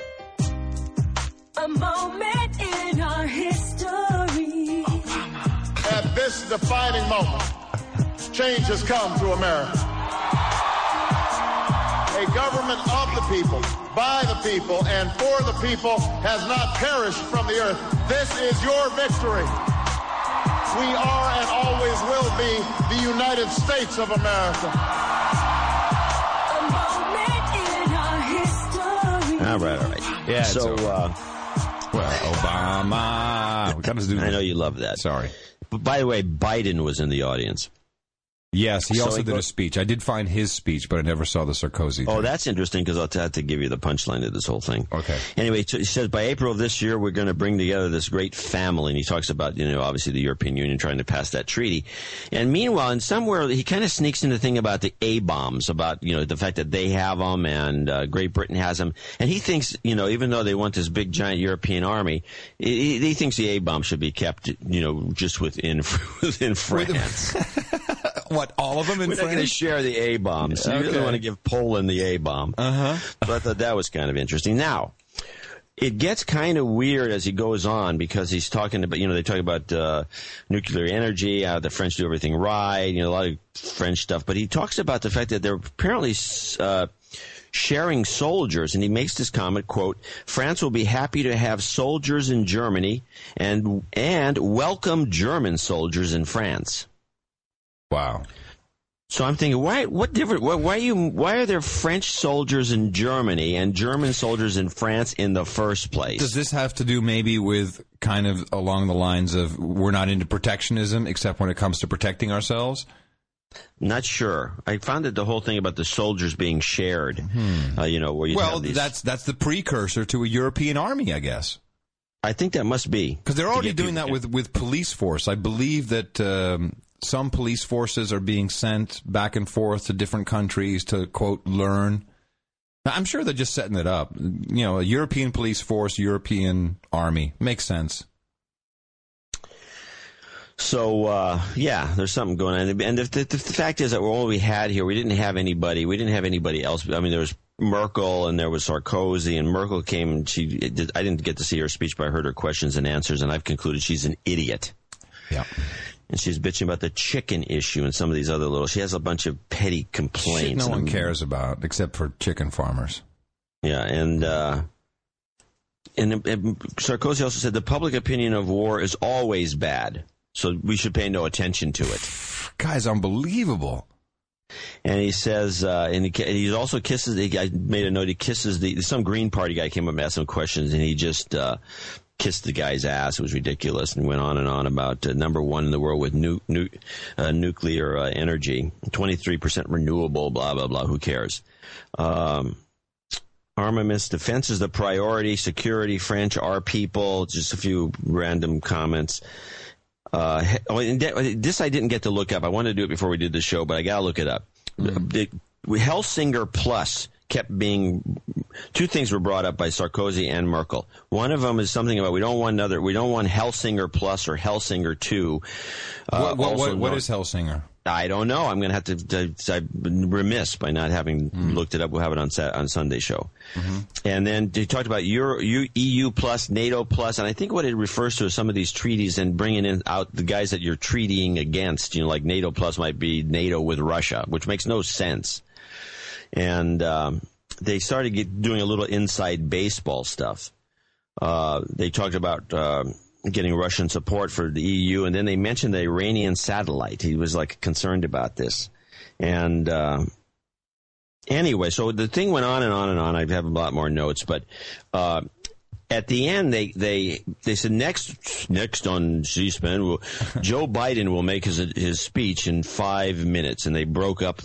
A moment in our history. At this defining moment, change has come to America. A a government of the people, by the people, and for the people has not perished from the earth. This is your victory. We are and always will be the United States of America. All right. Yeah. So, Obama. We got to do. I know you love that. Sorry. But by the way, Biden was in the audience. Yes, he also did a speech. I did find his speech, but I never saw the Sarkozy thing. Oh, that's interesting because I'll have to give you the punchline of this whole thing. Okay. Anyway, he says by April of this year, we're going to bring together this great family. And he talks about, obviously the European Union trying to pass that treaty. And meanwhile, in somewhere, he kind of sneaks in the thing about the A-bombs, about, the fact that they have them and Great Britain has them. And he thinks, even though they want this big, giant European army, he thinks the A-bomb should be kept, just within France. What, all of them in France? We're not going to share the A-bombs. You really want to give Poland the A-bomb. Uh-huh. But I thought that was kind of interesting. Now, it gets kind of weird as he goes on because he's talking about, they talk about nuclear energy, how the French do everything right, a lot of French stuff. But he talks about the fact that they're apparently sharing soldiers, and he makes this comment, quote, France will be happy to have soldiers in Germany and welcome German soldiers in France. Wow. So I'm thinking, why are there French soldiers in Germany and German soldiers in France in the first place? Does this have to do maybe with kind of along the lines of we're not into protectionism except when it comes to protecting ourselves? Not sure. I found that the whole thing about the soldiers being shared, where you have these... that's the precursor to a European army, I guess. I think that must be. Because they're already doing that with police force. I believe that... some police forces are being sent back and forth to different countries to, quote, learn. Now, I'm sure they're just setting it up. A European police force, European army. Makes sense. So, there's something going on. And the fact is that all we had here, we didn't have anybody else. I mean, there was Merkel and there was Sarkozy, and Merkel came and I didn't get to see her speech, but I heard her questions and answers, and I've concluded she's an idiot. Yeah. And she's bitching about the chicken issue and some of these other she has a bunch of petty complaints. Shit no one cares about, except for chicken farmers. Yeah, and Sarkozy also said the public opinion of war is always bad, so we should pay no attention to it. Guy's unbelievable. And he says, he also kisses, I made a note, he kisses some Green Party guy came up and asked some questions, and he just... kissed the guy's ass. It was ridiculous, and went on and on about number one in the world with nuclear energy, 23% renewable, blah, blah, blah. Who cares? Armaments, defense is the priority, security, French, our people, just a few random comments. This I didn't get to look up. I wanted to do it before we did the show, but I got to look it up. Hellsinger Plus kept being... Two things were brought up by Sarkozy and Merkel. One of them is something about we don't want Hellsinger Plus or Hellsinger 2. What is Hellsinger? I don't know. I'm going to have to... I'm remiss by not having looked it up. We'll have it on Sunday show. Mm-hmm. And then he talked about EU plus, NATO plus, and I think what it refers to is some of these treaties and bringing in out the guys that you're treatying against. Like NATO plus might be NATO with Russia, which makes no sense. And they started doing a little inside baseball stuff. They talked about getting Russian support for the EU, and then they mentioned the Iranian satellite. He was concerned about this. And anyway, so the thing went on and on and on. I have a lot more notes, but at the end, they said next on C-SPAN, Joe Biden will make his speech in 5 minutes, and they broke up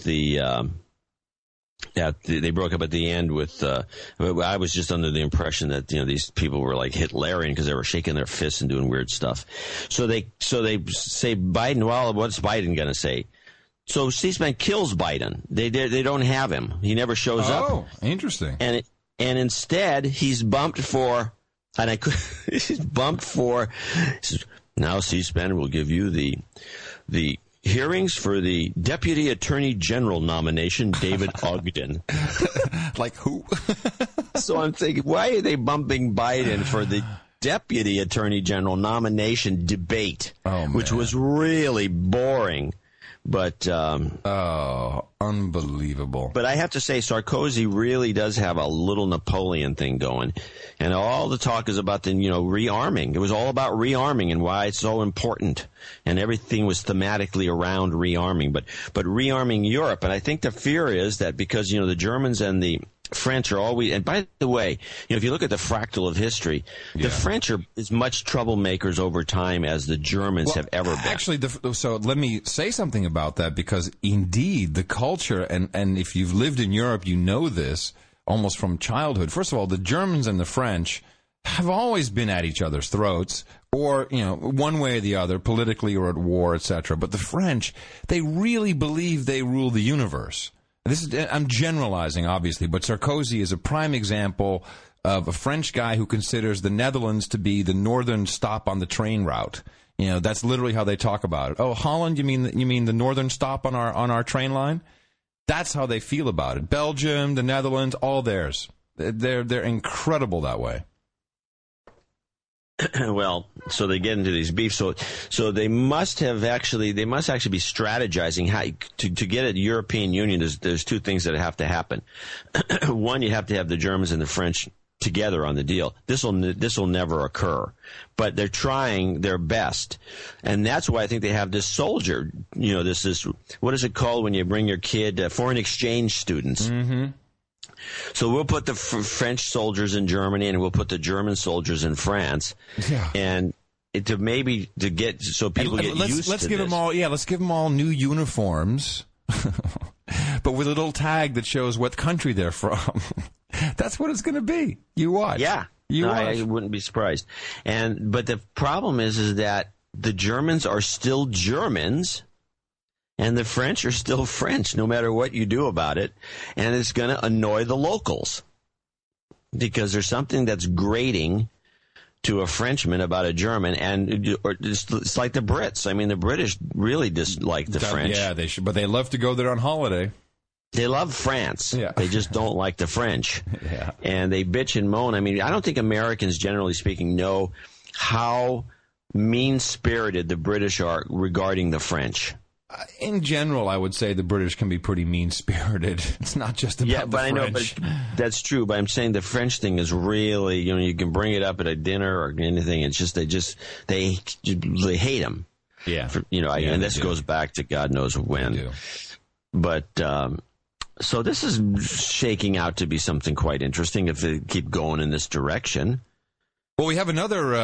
they broke up at the end with. I was just under the impression that these people were Hitlerian because they were shaking their fists and doing weird stuff. So they say Biden. Well, what's Biden going to say? So C-SPAN kills Biden. They don't have him. He never shows up. Oh, interesting. And instead he's bumped for. And he's bumped for. Now C-SPAN will give you the hearings for the Deputy Attorney General nomination, David Ogden. Like who? So I'm thinking, why are they bumping Biden for the Deputy Attorney General nomination debate, which was really boring? But unbelievable. But I have to say, Sarkozy really does have a little Napoleon thing going, and all the talk is about the rearming. It was all about rearming and why it's so important, and everything was thematically around rearming. But rearming Europe, and I think the fear is that because the Germans and the French are always, and by the way, if you look at the fractal of history, the French are as much troublemakers over time as the Germans have ever been. Actually, so let me say something about that, because indeed the culture, and if you've lived in Europe, you know this almost from childhood. First of all, the Germans and the French have always been at each other's throats, or, one way or the other, politically or at war, etc. But the French, they really believe they rule the universe. I'm generalizing, obviously, but Sarkozy is a prime example of a French guy who considers the Netherlands to be the northern stop on the train route. That's literally how they talk about it. Oh, Holland, you mean the northern stop on our train line? That's how they feel about it. Belgium, the Netherlands, all theirs. They're incredible that way. Well, so they get into these beefs. So they must actually be strategizing how to get at the European Union. There's two things that have to happen. One, you have to have the Germans and the French together on the deal. This will never occur, but they're trying their best, and that's why I think they have this soldier. This what is it called when you bring your kid? Foreign exchange students. Mm-hmm. So we'll put the French soldiers in Germany, and we'll put the German soldiers in France, and to get so people get used to this. Let's give them all new uniforms, but with a little tag that shows what country they're from. That's what it's going to be. You watch. Yeah, I wouldn't be surprised. But the problem is that the Germans are still Germans. And the French are still French, no matter what you do about it. And it's going to annoy the locals, because there's something that's grating to a Frenchman about a German. And it's like the Brits. I mean, the British really dislike the French. Yeah, they should, but they love to go there on holiday. They love France. Yeah. They just don't like the French. Yeah. And they bitch and moan. I mean, I don't think Americans, generally speaking, know how mean-spirited the British are regarding the French. In general, I would say the British can be pretty mean-spirited. It's not just about the French. I know, but that's true. But I'm saying the French thing is really, you can bring it up at a dinner or anything. It's just they hate them. Yeah. And this goes back to God knows when. But so this is shaking out to be something quite interesting if they keep going in this direction. Well, we have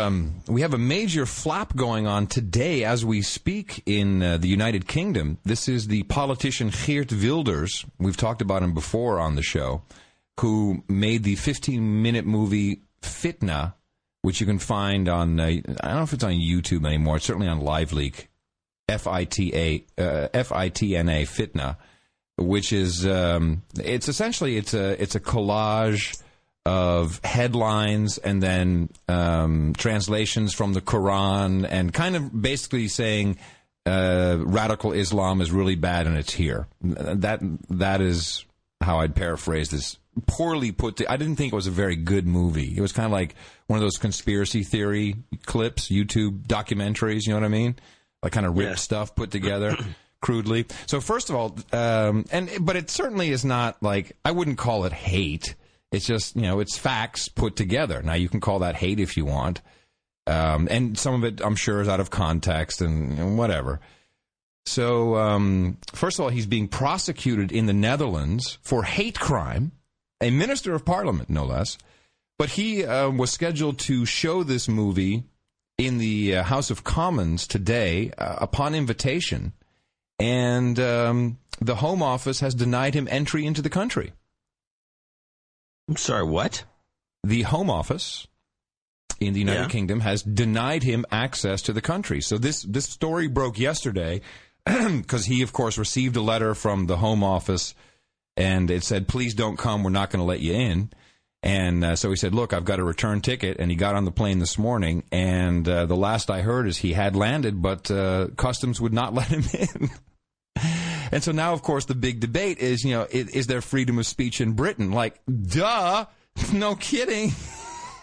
a major flap going on today as we speak in the United Kingdom. This is the politician Geert Wilders. We've talked about him before on the show, who made the 15-minute movie Fitna, which you can find on, I don't know if it's on YouTube anymore. It's certainly on LiveLeak, Fitna, Fitna, which is, it's essentially, it's a collage of headlines and then translations from the Quran, and kind of basically saying radical Islam is really bad and it's here. That is how I'd paraphrase this. Poorly put. I didn't think it was a very good movie. It was kind of like one of those conspiracy theory clips, YouTube documentaries. You know what I mean? Like kind of ripped stuff put together crudely. So first of all, but it certainly is not like, I wouldn't call it hate. It's just, it's facts put together. Now, you can call that hate if you want. And some of it, I'm sure, is out of context and whatever. So, first of all, he's being prosecuted in the Netherlands for hate crime, a minister of parliament, no less. But he was scheduled to show this movie in the House of Commons today upon invitation. And the Home Office has denied him entry into the country. I'm sorry, what? The Home Office in the United Kingdom has denied him access to the country. So this story broke yesterday because he, of course, received a letter from the Home Office, and it said, please don't come, we're not going to let you in. And so he said, look, I've got a return ticket, and he got on the plane this morning, and the last I heard is he had landed, but Customs would not let him in. And so now, of course, the big debate is, is there freedom of speech in Britain? Like, duh, no kidding.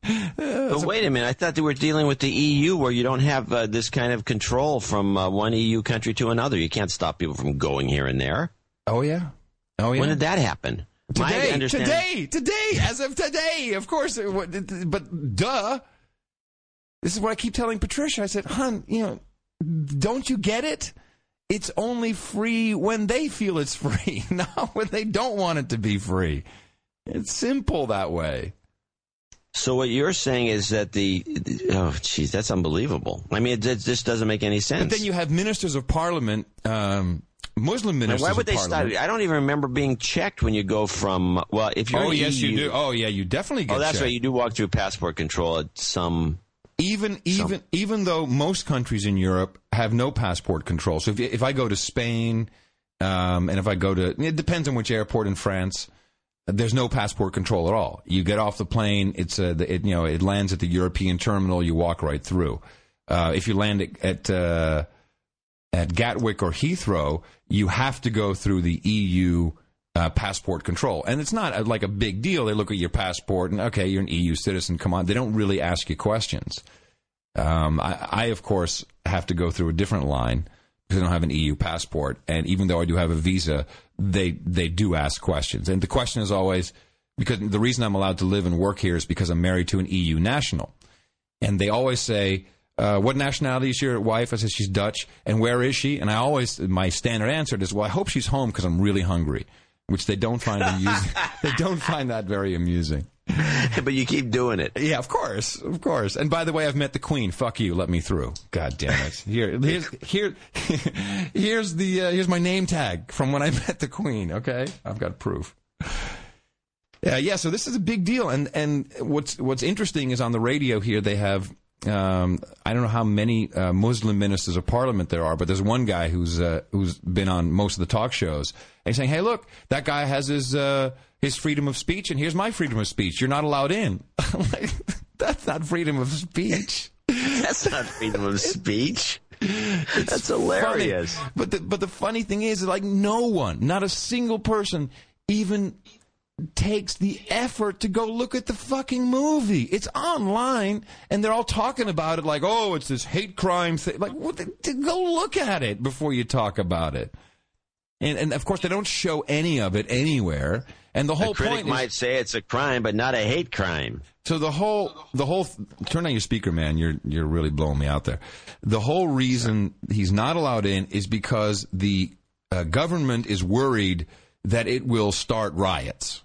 But wait a minute, I thought they were dealing with the EU where you don't have this kind of control from one EU country to another. You can't stop people from going here and there. Oh, yeah. When did that happen? Today, as of today, of course. But duh. This is what I keep telling Patricia. I said, hon, don't you get it? It's only free when they feel it's free, not when they don't want it to be free. It's simple that way. So what you're saying is that that's unbelievable. I mean, it just doesn't make any sense. But then you have ministers of parliament, Muslim ministers of parliament. Why would they start? I don't even remember being checked when you go from, if you're yes, you do. Oh, yeah, you definitely get checked. Oh, that's right. You do walk through passport control at some... Even though most countries in Europe have no passport control. So if I go to Spain, and if I go to... It depends on which airport in France... There's no passport control at all. You get off the plane. It lands at the European terminal. You walk right through. If you land at Gatwick or Heathrow, you have to go through the EU passport control, and it's not like a big deal. They look at your passport and okay, you're an EU citizen. Come on. They don't really ask you questions. I of course have to go through a different line because I don't have an EU passport, and even though I do have a visa, they do ask questions. And the question is always, because the reason I'm allowed to live and work here is because I'm married to an EU national. And they always say, what nationality is your wife? I said, she's Dutch. And where is she? And my standard answer is, well, I hope she's home because I'm really hungry, which they don't find amusing. They don't find that very amusing. But you keep doing it. Yeah, of course. And by the way, I've met the Queen. Fuck you. Let me through. God damn it. Here's my name tag from when I met the Queen. Okay, I've got proof. Yeah. So this is a big deal. And what's interesting is on the radio here they have I don't know how many Muslim ministers of parliament there are, but there's one guy who's been on most of the talk shows. And he's saying, hey, look, that guy has his freedom of speech, and here's my freedom of speech. You're not allowed in. Like, that's not freedom of speech. That's not freedom of speech. That's hilarious. Funny. But the funny thing is, like, no one, not a single person, even takes the effort to go look at the fucking movie. It's online, and they're all talking about it like, oh, it's this hate crime thing. Like, go look at it before you talk about it. And of course, they don't show any of it anywhere. And the whole point might say it's a crime, but not a hate crime. So the whole turn on your speaker, man. You're really blowing me out there. The whole reason he's not allowed in is because the government is worried that it will start riots.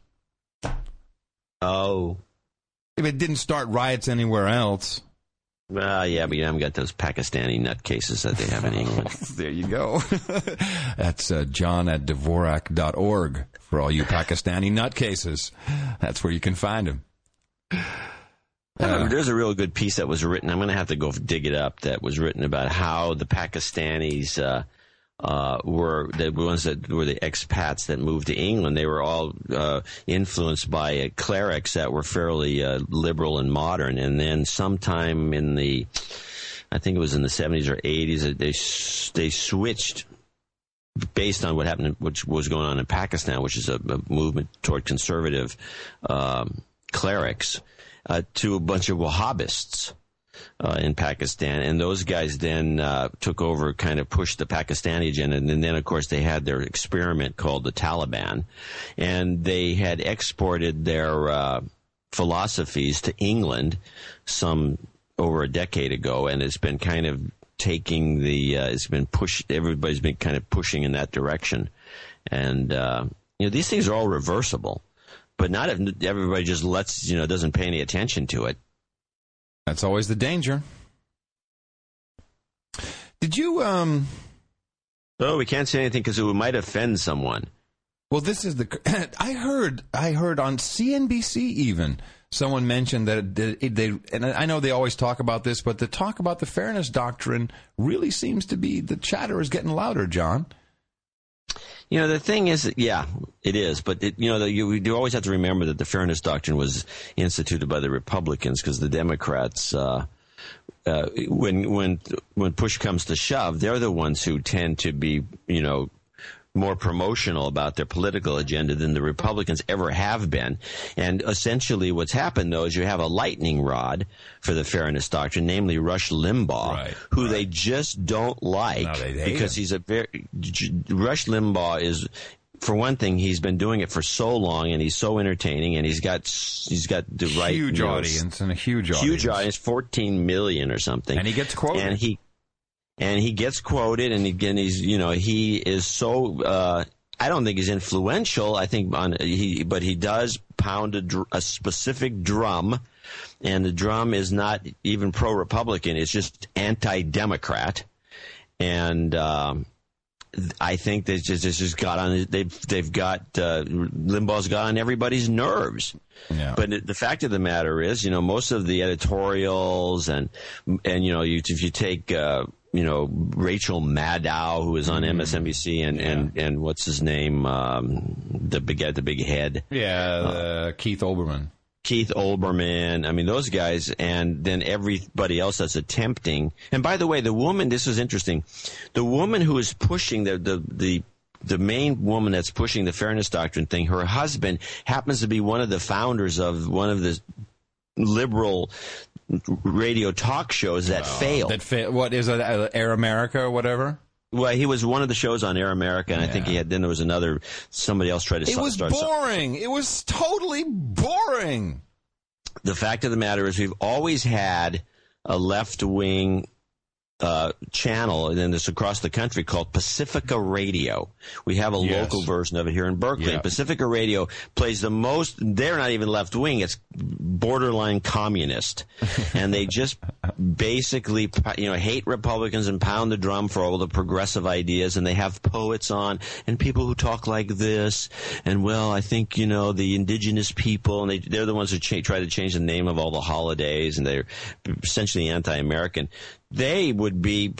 Oh. If it didn't start riots anywhere else. Well, yeah, but you haven't got those Pakistani nutcases that they have in England. There you go. That's john@dvorak.org for all you Pakistani nutcases. That's where you can find them. There's a real good piece that was written. I'm going to have to go dig it up. That was written about how the Pakistanis were the ones that were the expats that moved to England. They were all influenced by clerics that were fairly liberal and modern. And then sometime I think it was in the 70s or 80s, they switched based on what happened, which was going on in Pakistan, which is a movement toward conservative clerics, to a bunch of Wahhabists. In Pakistan, and those guys then took over, kind of pushed the Pakistani agenda, and then, of course, they had their experiment called the Taliban, and they had exported their philosophies to England over a decade ago, and it's been kind of taking it's been pushed, everybody's been kind of pushing in that direction, and these things are all reversible, but not if everybody just doesn't pay any attention to it. That's always the danger. Did you, Oh, we can't say anything because it might offend someone. Well, this is I heard on CNBC even, someone mentioned that and I know they always talk about this, but the talk about the fairness doctrine really seems to be, the chatter is getting louder, John. The thing is, yeah, it is. But, you always have to remember that the fairness doctrine was instituted by the Republicans, because the Democrats, when push comes to shove, they're the ones who tend to be, more promotional about their political agenda than the Republicans ever have been. And essentially what's happened, though, is you have a lightning rod for the Fairness Doctrine, namely Rush Limbaugh, who they just don't like because he's Rush Limbaugh is, for one thing, he's been doing it for so long, and he's so entertaining, and he's got the right huge audience and a huge audience, 14 million or something, and he gets quoted. And he gets quoted, and again, he is so. I don't think he's influential. I think but he does pound a specific drum, and the drum is not even pro-Republican. It's just anti-Democrat, and I think they just got on. They've got Limbaugh's got on everybody's nerves. Yeah. But the fact of the matter is, most of the editorials and if you take. Rachel Maddow, who is on MSNBC, and what's his name, the big head, Keith Olbermann. Keith Olbermann. I mean, those guys, and then everybody else that's attempting. And by the way, the woman, this is interesting. The woman who is pushing the main woman that's pushing the Fairness Doctrine thing, her husband happens to be one of the founders of one of the liberal radio talk shows that failed. What is it, Air America or whatever? Well, he was one of the shows on Air America, and I think then there was somebody else tried to start. It was boring. It was totally boring. The fact of the matter is we've always had a left-wing channel, and then this across the country, called Pacifica Radio. We have a local version of it here in Berkeley. Yeah. Pacifica Radio plays the most. They're not even left wing; it's borderline communist, and they just basically hate Republicans and pound the drum for all the progressive ideas. And they have poets on and people who talk like this. And I think the indigenous people, and they're the ones who try to change the name of all the holidays, and they're essentially anti-American. They would be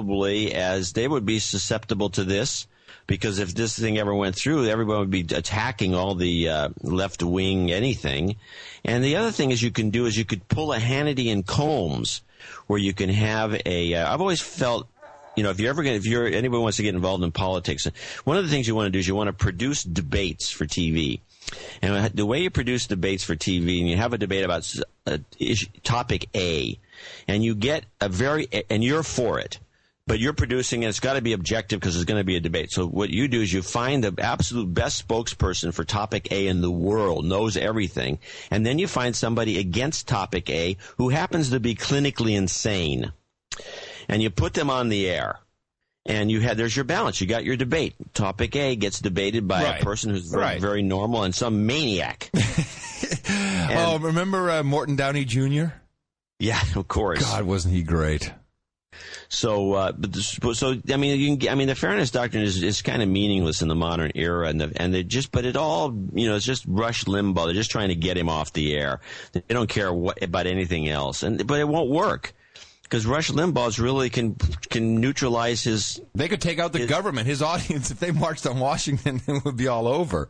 susceptible to this, because if this thing ever went through, everyone would be attacking all the left-wing anything. And the other thing you could pull a Hannity and Colmes, where you can have I've always felt, if anybody wants to get involved in politics, one of the things you want to do is you want to produce debates for TV. And the way you produce debates for TV, and you have a debate about topic A, and you get and you're for it, but you're producing it, it's got to be objective because it's going to be a debate. So what you do is you find the absolute best spokesperson for topic A in the world, knows everything, and then you find somebody against topic A who happens to be clinically insane, and you put them on the air. And there's your balance. You got your debate. Topic A gets debated by a person who's very, very normal and some maniac. Remember Morton Downey Jr.? Yeah, of course. God, wasn't he great? So, the Fairness Doctrine is kind of meaningless in the modern era, but it all, it's just Rush Limbaugh. They're just trying to get him off the air. They don't care about anything else, but it won't work. Because Rush Limbaugh's really can neutralize his... They could take out the government. His audience, if they marched on Washington, it would be all over.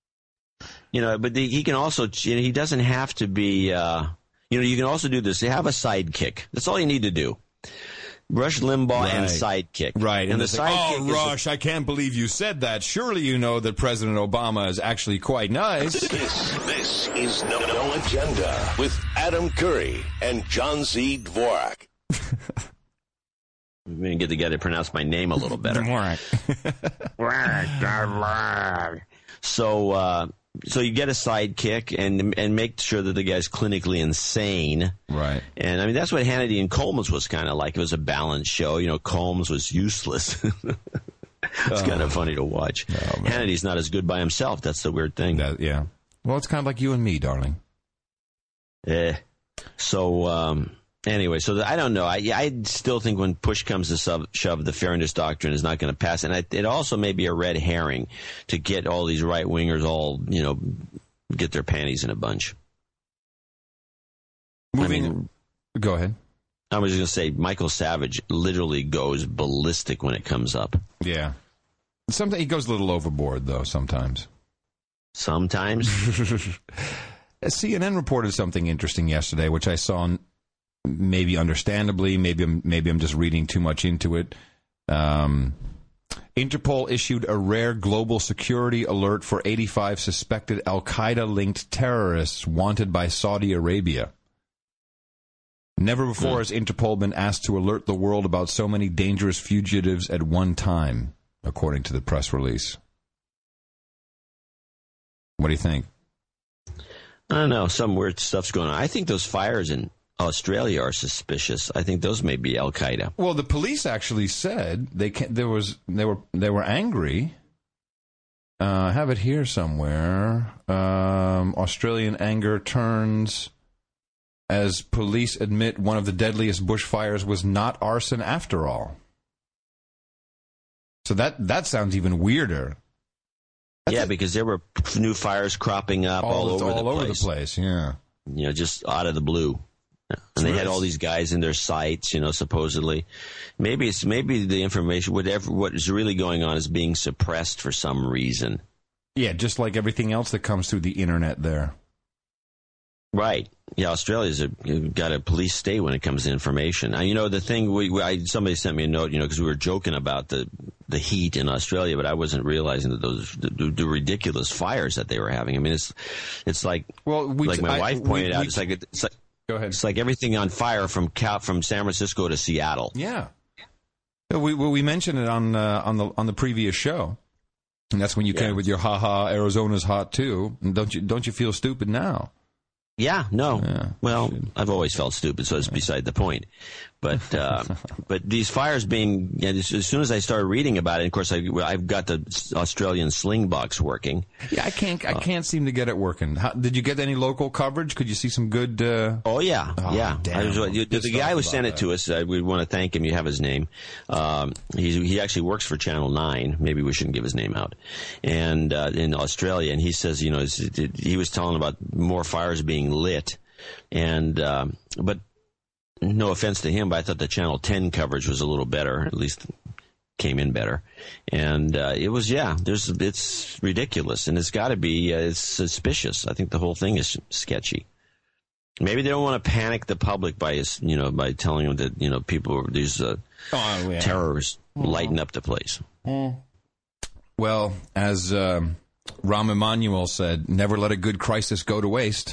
But he can also... he doesn't have to be... you can also do this. They have a sidekick. That's all you need to do. Rush Limbaugh and sidekick. Right. And the sidekick Rush, I can't believe you said that. Surely you know that President Obama is actually quite nice. This is No Agenda with Adam Curry and John Z. Dvorak. I'm going to get the guy to pronounce my name a little better. So you get a sidekick and make sure that the guy's clinically insane. Right. And that's what Hannity and Colmes was kind of like. It was a balanced show. Colmes was useless. It's kind of funny to watch. Oh, Hannity's not as good by himself. That's the weird thing. Yeah. Well, it's kind of like you and me, darling. Anyway, so I don't know. I still think when push comes to shove, the Fairness Doctrine is not going to pass. And it also may be a red herring to get all these right-wingers all, get their panties in a bunch. Go ahead. I was going to say Michael Savage literally goes ballistic when it comes up. Yeah. Sometimes he goes a little overboard, though, sometimes. Sometimes? CNN reported something interesting yesterday, which I saw maybe understandably, maybe I'm just reading too much into it. Interpol issued a rare global security alert for 85 suspected Al-Qaeda-linked terrorists wanted by Saudi Arabia. Never before has Interpol been asked to alert the world about so many dangerous fugitives at one time, according to the press release. What do you think? I don't know. Some weird stuff's going on. I think those fires in Australia are suspicious. I think those may be Al-Qaeda. Well, the police actually said they were angry. I have it here somewhere. Australian anger turns as police admit one of the deadliest bushfires was not arson after all. So that sounds even weirder. Because there were new fires cropping up all over the place. Yeah. Just out of the blue. And they had all these guys in their sights, supposedly. Maybe the information, what is really going on is being suppressed for some reason. Yeah, just like everything else that comes through the internet there. Right. Yeah, Australia's got a police state when it comes to information. The thing, somebody sent me a note, because we were joking about the heat in Australia, but I wasn't realizing that the ridiculous fires that they were having. I mean, it's like, like my wife pointed out, it's like go ahead. It's like everything on fire from San Francisco to Seattle. Yeah. We mentioned it on the previous show. And that's when you came with your Arizona's hot too. And don't you feel stupid now? Yeah, no. Yeah, well, I've always felt stupid, so it's beside the point. But these fires being, as soon as I started reading about it, of course, I've got the Australian sling box working. Yeah, I can't seem to get it working. Did you get any local coverage? Could you see some good? Oh yeah, yeah. Damn. The guy who sent it to us, we want to thank him. You have his name. He actually works for Channel 9. Maybe we shouldn't give his name out. And in Australia, and he says, he was telling about more fires being lit, and but. No offense to him, but I thought the Channel 10 coverage was a little better. At least came in better. And it was, it's ridiculous. And it's got to be, it's suspicious. I think the whole thing is sketchy. Maybe they don't want to panic the public by telling them that, people, these terrorists lighten up the place. Well, as Rahm Emanuel said, never let a good crisis go to waste.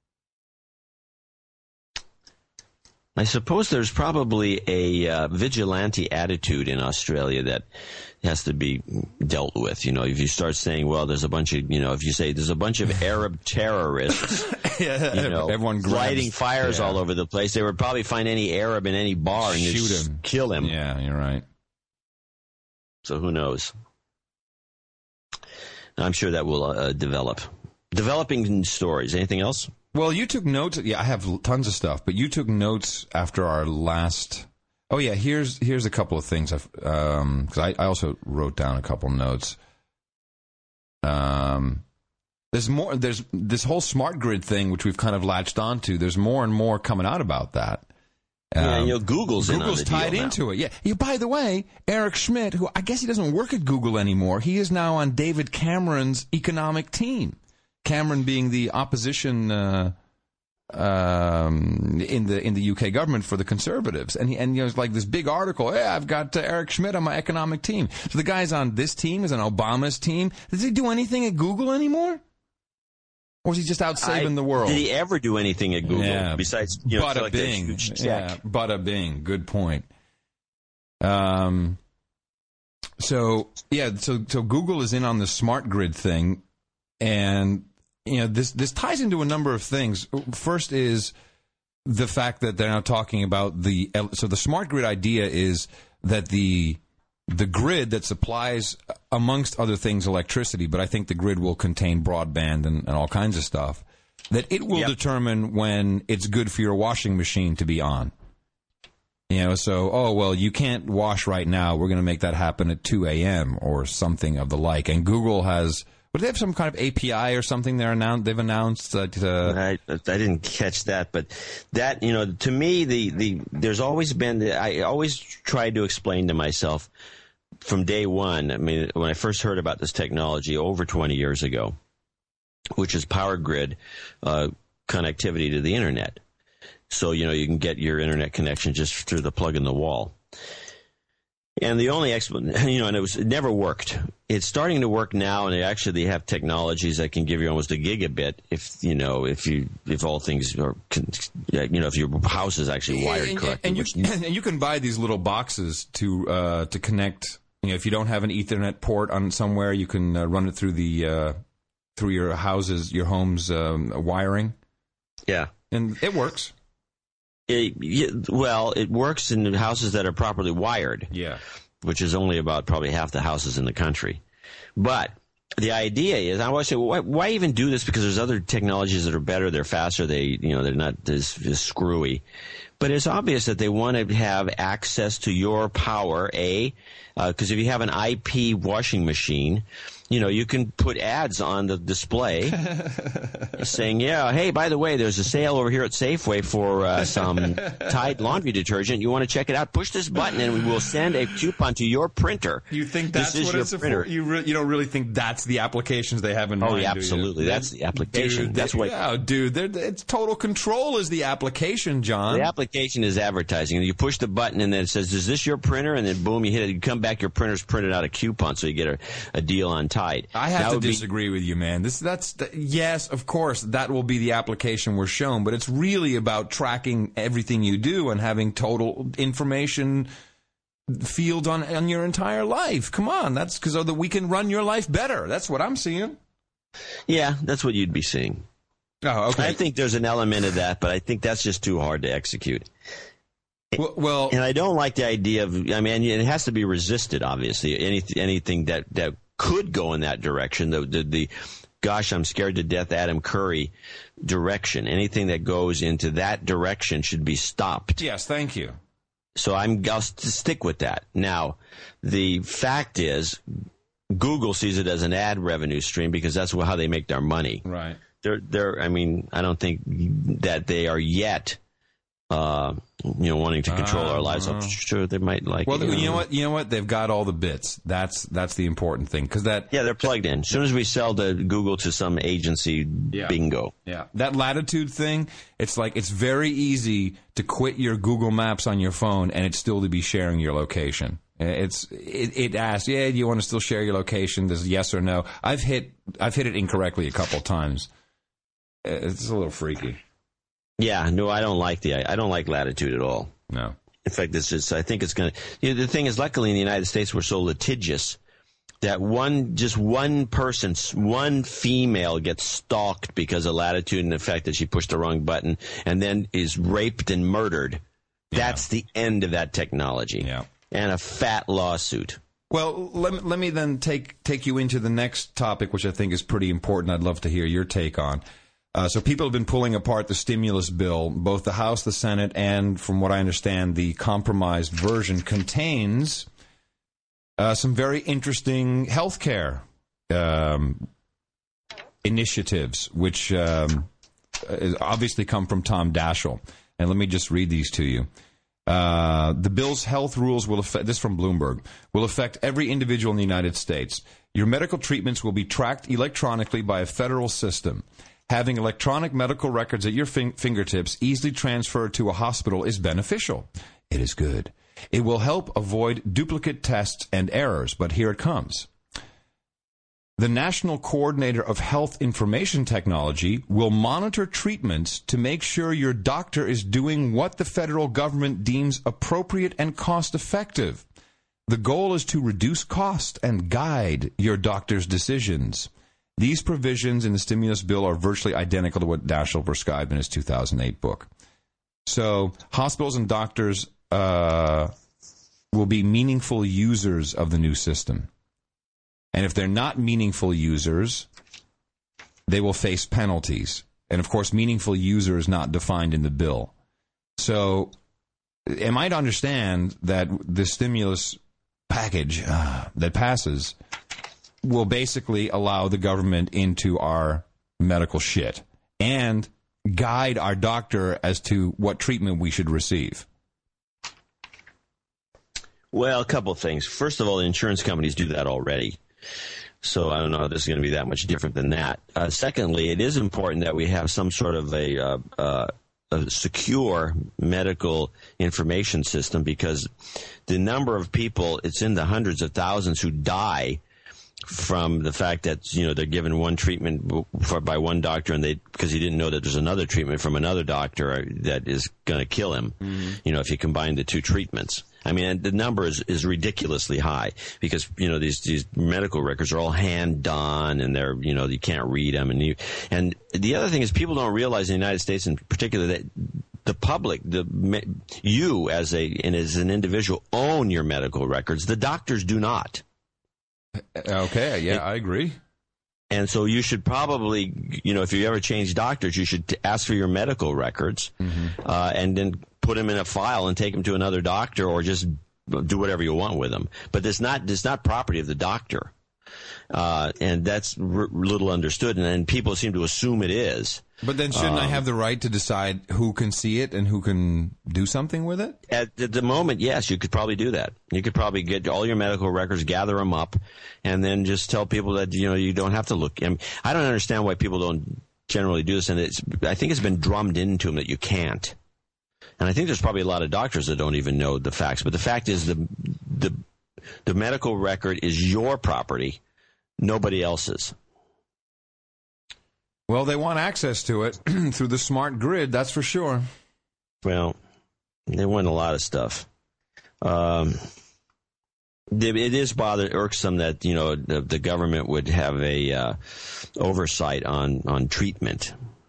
I suppose there's probably a vigilante attitude in Australia that has to be dealt with. If you start saying, well, there's a bunch of, if you say there's a bunch of Arab terrorists, everyone lighting fires all over the place, they would probably find any Arab in any bar and shoot him, kill him. Yeah, you're right. So who knows? I'm sure that will develop. Developing stories. Anything else? Well, you took notes. Yeah, I have tons of stuff, but you took notes after our last. Oh yeah, here's a couple of things. Because I also wrote down a couple notes. There's more. There's this whole smart grid thing, which we've kind of latched onto. There's more and more coming out about that. Google's tied into it. Yeah. By the way, Eric Schmidt, who I guess he doesn't work at Google anymore, he is now on David Cameron's economic team. Cameron being the opposition in the UK government for the Conservatives, and it's like this big article. Hey, I've got Eric Schmidt on my economic team. So the guy's on this team, is on Obama's team. Does he do anything at Google anymore, or is he just out saving the world? Did he ever do anything at Google besides bada bing? Yeah, bada bing. Good point. So Google is in on the smart grid thing, and. This ties into a number of things. First is the fact that they're now talking about the smart grid idea is that the grid that supplies, amongst other things, electricity, but I think the grid will contain broadband and all kinds of stuff, that it will determine when it's good for your washing machine to be on. You can't wash right now. We're going to make that happen at 2 a.m. or something of the like. And Google has... But they have some kind of API or something they've announced that. I didn't catch that, but that to me there's always been. I always tried to explain to myself from day one. I mean, when I first heard about this technology over 20 years ago, which is power grid connectivity to the internet, so you can get your internet connection just through the plug in the wall. And the only explanation, and it never worked. It's starting to work now, and they have technologies that can give you almost a gigabit if all things are, if your house is actually wired correctly. And you can buy these little boxes to connect. If you don't have an Ethernet port on somewhere, you can run it through through your home's wiring. Yeah, and it works. It works in houses that are properly wired. Yeah. Which is only about probably half the houses in the country. But the idea is, I always say, well, why even do this? Because there's other technologies that are better, they're faster, they're not as screwy. But it's obvious that they want to have access to your power, because if you have an IP washing machine, you can put ads on the display saying, hey, by the way, there's a sale over here at Safeway for some Tide laundry detergent. You want to check it out? Push this button and we will send a coupon to your printer. You think that's what it's for? You don't really think that's the applications they have in mind? Oh, yeah, absolutely. That's the application. It's total control is the application, John. The application is advertising. And you push the button and then it says, is this your printer? And then boom, you hit it. You come back, your printer's printed out a coupon, so you get a deal on Tide. I have to disagree with you, man. Yes, of course, that will be the application we're shown, but it's really about tracking everything you do and having total information field on your entire life. Come on, that's because we can run your life better. That's what I'm seeing. Yeah, that's what you'd be seeing. Oh, okay. I think there's an element of that, but I think that's just too hard to execute. Well, and I don't like the idea of. I mean, it has to be resisted. Obviously, anything that could go in that direction. The gosh, I'm scared to death, Adam Curry direction. Anything that goes into that direction should be stopped. Yes, thank you. So I'll stick with that. Now, the fact is, Google sees it as an ad revenue stream because that's how they make their money. Right. I don't think that they are yet. Wanting to control our lives. I'm sure they might like. Well, you know what? They've got all the bits. That's the important thing because they're plugged in. As soon as we sell the Google to some agency, bingo. Yeah, that Latitude thing. It's like it's very easy to quit your Google Maps on your phone and it's still to be sharing your location. It asks, do you want to still share your location? There's yes or no. I've hit it incorrectly a couple times. It's a little freaky. Yeah, no, I don't like Latitude at all. No. In fact, I think it's going to, the thing is, luckily in the United States, we're so litigious that one person, one female gets stalked because of Latitude and the fact that she pushed the wrong button and then is raped and murdered. Yeah. That's the end of that technology. Yeah. And a fat lawsuit. Well, let me then take you into the next topic, which I think is pretty important. I'd love to hear your take on. So people have been pulling apart the stimulus bill. Both the House, the Senate, and from what I understand, the compromised version contains some very interesting health care initiatives, which obviously come from Tom Daschle. And let me just read these to you. The bill's health rules will affect, this from Bloomberg, will affect every individual in the United States. Your medical treatments will be tracked electronically by a federal system. Having electronic medical records at your fingertips easily transferred to a hospital is beneficial. It is good. It will help avoid duplicate tests and errors, but here it comes. The National Coordinator of Health Information Technology will monitor treatments to make sure your doctor is doing what the federal government deems appropriate and cost-effective. The goal is to reduce cost and guide your doctor's decisions. These provisions in the stimulus bill are virtually identical to what Daschle prescribed in his 2008 book. So hospitals and doctors will be meaningful users of the new system. And if they're not meaningful users, they will face penalties. And, of course, meaningful user is not defined in the bill. So am I to understand that the stimulus package that passes will basically allow the government into our medical shit and guide our doctor as to what treatment we should receive? Well, a couple of things. First of all, the insurance companies do that already. So I don't know if this is going to be that much different than that. Secondly, it is important that we have some sort of a a secure medical information system, because the number of people, it's in the hundreds of thousands who die from the fact that, they're given one treatment by one doctor and because he didn't know that there's another treatment from another doctor that is going to kill him, if you combine the two treatments. I mean, the number is ridiculously high because, these medical records are all hand done and they're, you can't read them. And the other thing is people don't realize in the United States in particular that the public, you as an individual own your medical records. The doctors do not. Okay, yeah, I agree. And so you should probably, if you ever change doctors, you should ask for your medical records and then put them in a file and take them to another doctor, or just do whatever you want with them. But it's not property of the doctor. And that's little understood, and people seem to assume it is. But then shouldn't I have the right to decide who can see it and who can do something with it? At the moment, yes, you could probably do that. You could probably get all your medical records, gather them up, and then just tell people that, you don't have to look. I mean, I don't understand why people don't generally do this, and I think it's been drummed into them that you can't. And I think there's probably a lot of doctors that don't even know the facts. But the fact is the medical record is your property, nobody else's. Well, they want access to it through the smart grid, that's for sure. Well, they want a lot of stuff. It is irksome that, the government would have a oversight on treatment.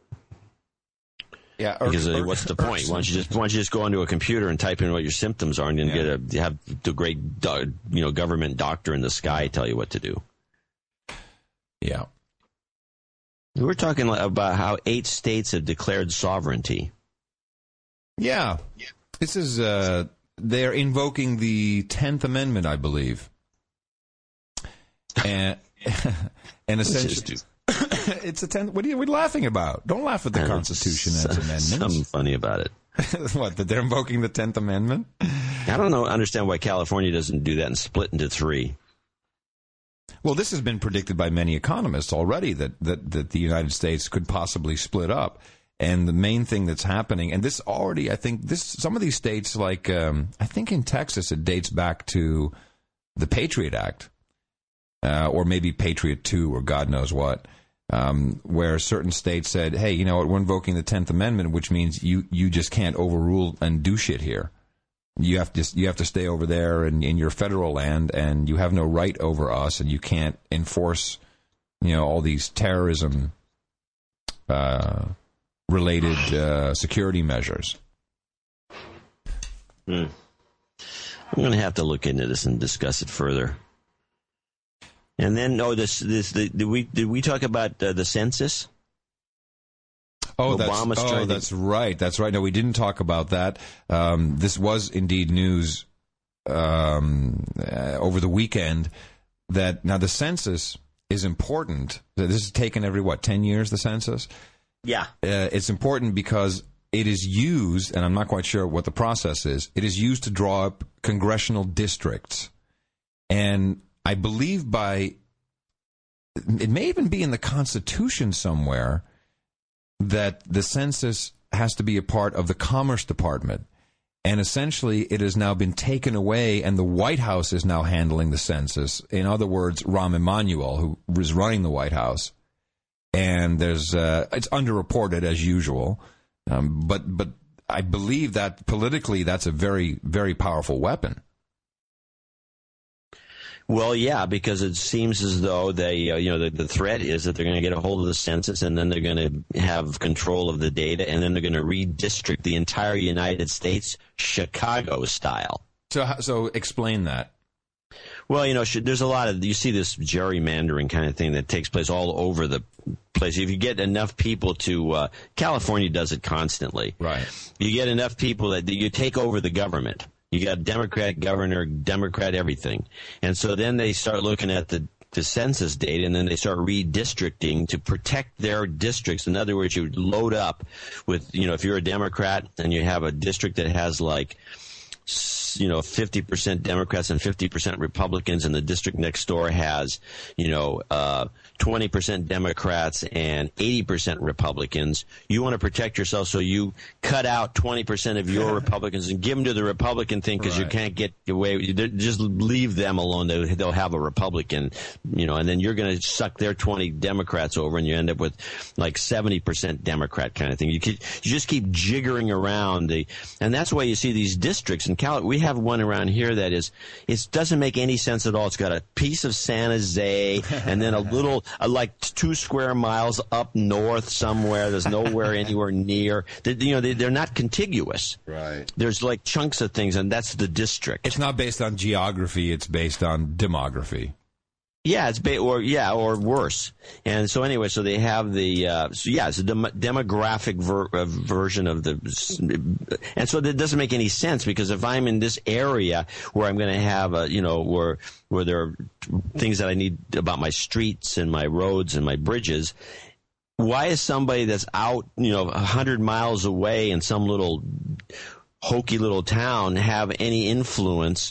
Yeah, because what's the point? Why don't you just go onto a computer and type in what your symptoms are, and then have the great government doctor in the sky tell you what to do? Yeah. We're talking about how 8 states have declared sovereignty. Yeah. This is, they're invoking the 10th Amendment, I believe. And essentially, it's a 10th. What are you laughing about? Don't laugh at the Constitution as amendments. Something funny about it. What, that they're invoking the 10th Amendment? I don't understand why California doesn't do that and split into 3. Well, this has been predicted by many economists already that the United States could possibly split up. And the main thing that's happening, and this already, I think, some of these states, like I think in Texas, it dates back to the Patriot Act, or maybe Patriot 2, or God knows what, where certain states said, hey, you know what, we're invoking the 10th Amendment, which means you just can't overrule and do shit here. You have to stay over there in your federal land, and you have no right over us, and you can't enforce, all these terrorism related security measures. I'm going to have to look into this and discuss it further. And then, did we talk about the census? That's right. That's right. No, we didn't talk about that. This was indeed news over the weekend. That now the census is important. This is taken every 10 years. The census. Yeah. It's important because it is used, and I'm not quite sure what the process is. It is used to draw up congressional districts, and I believe it may even be in the Constitution somewhere that the census has to be a part of the Commerce Department. And essentially, it has now been taken away, and the White House is now handling the census. In other words, Rahm Emanuel, who was running the White House. And it's underreported, as usual. But I believe that politically, that's a very, very powerful weapon. Well, yeah, because it seems as though they, the threat is that they're going to get a hold of the census, and then they're going to have control of the data, and then they're going to redistrict the entire United States Chicago style. So explain that. Well, there's a lot of, you see this gerrymandering kind of thing that takes place all over the place. If you get enough people to, California does it constantly. Right. You get enough people that you take over the government. You got Democrat governor, Democrat everything. And so then they start looking at the census data, and then they start redistricting to protect their districts. In other words, you load up with, if you're a Democrat and you have a district that has like 50% Democrats and 50% Republicans, and the district next door has, 20% Democrats and 80% Republicans. You want to protect yourself, so you cut out 20% of your Republicans and give them to the Republican thing, because you can't get away. Just leave them alone. They'll have a Republican, and then you're going to suck their 20 Democrats over, and you end up with like 70% Democrat kind of thing. You just keep jiggering around and that's why you see these districts in California. We have one around here that it doesn't make any sense at all. It's got a piece of San Jose and then a little, like 2 square miles up north somewhere. There's nowhere anywhere near. They're not contiguous. Right. There's like chunks of things, and that's the district. It's not based on geography. It's based on demography. Yeah, or worse. And so anyway, so they have it's a demographic version of and so that doesn't make any sense, because if I'm in this area where I'm going to have where there are things that I need about my streets and my roads and my bridges, why is somebody that's out, 100 miles away in some little hokey little town have any influence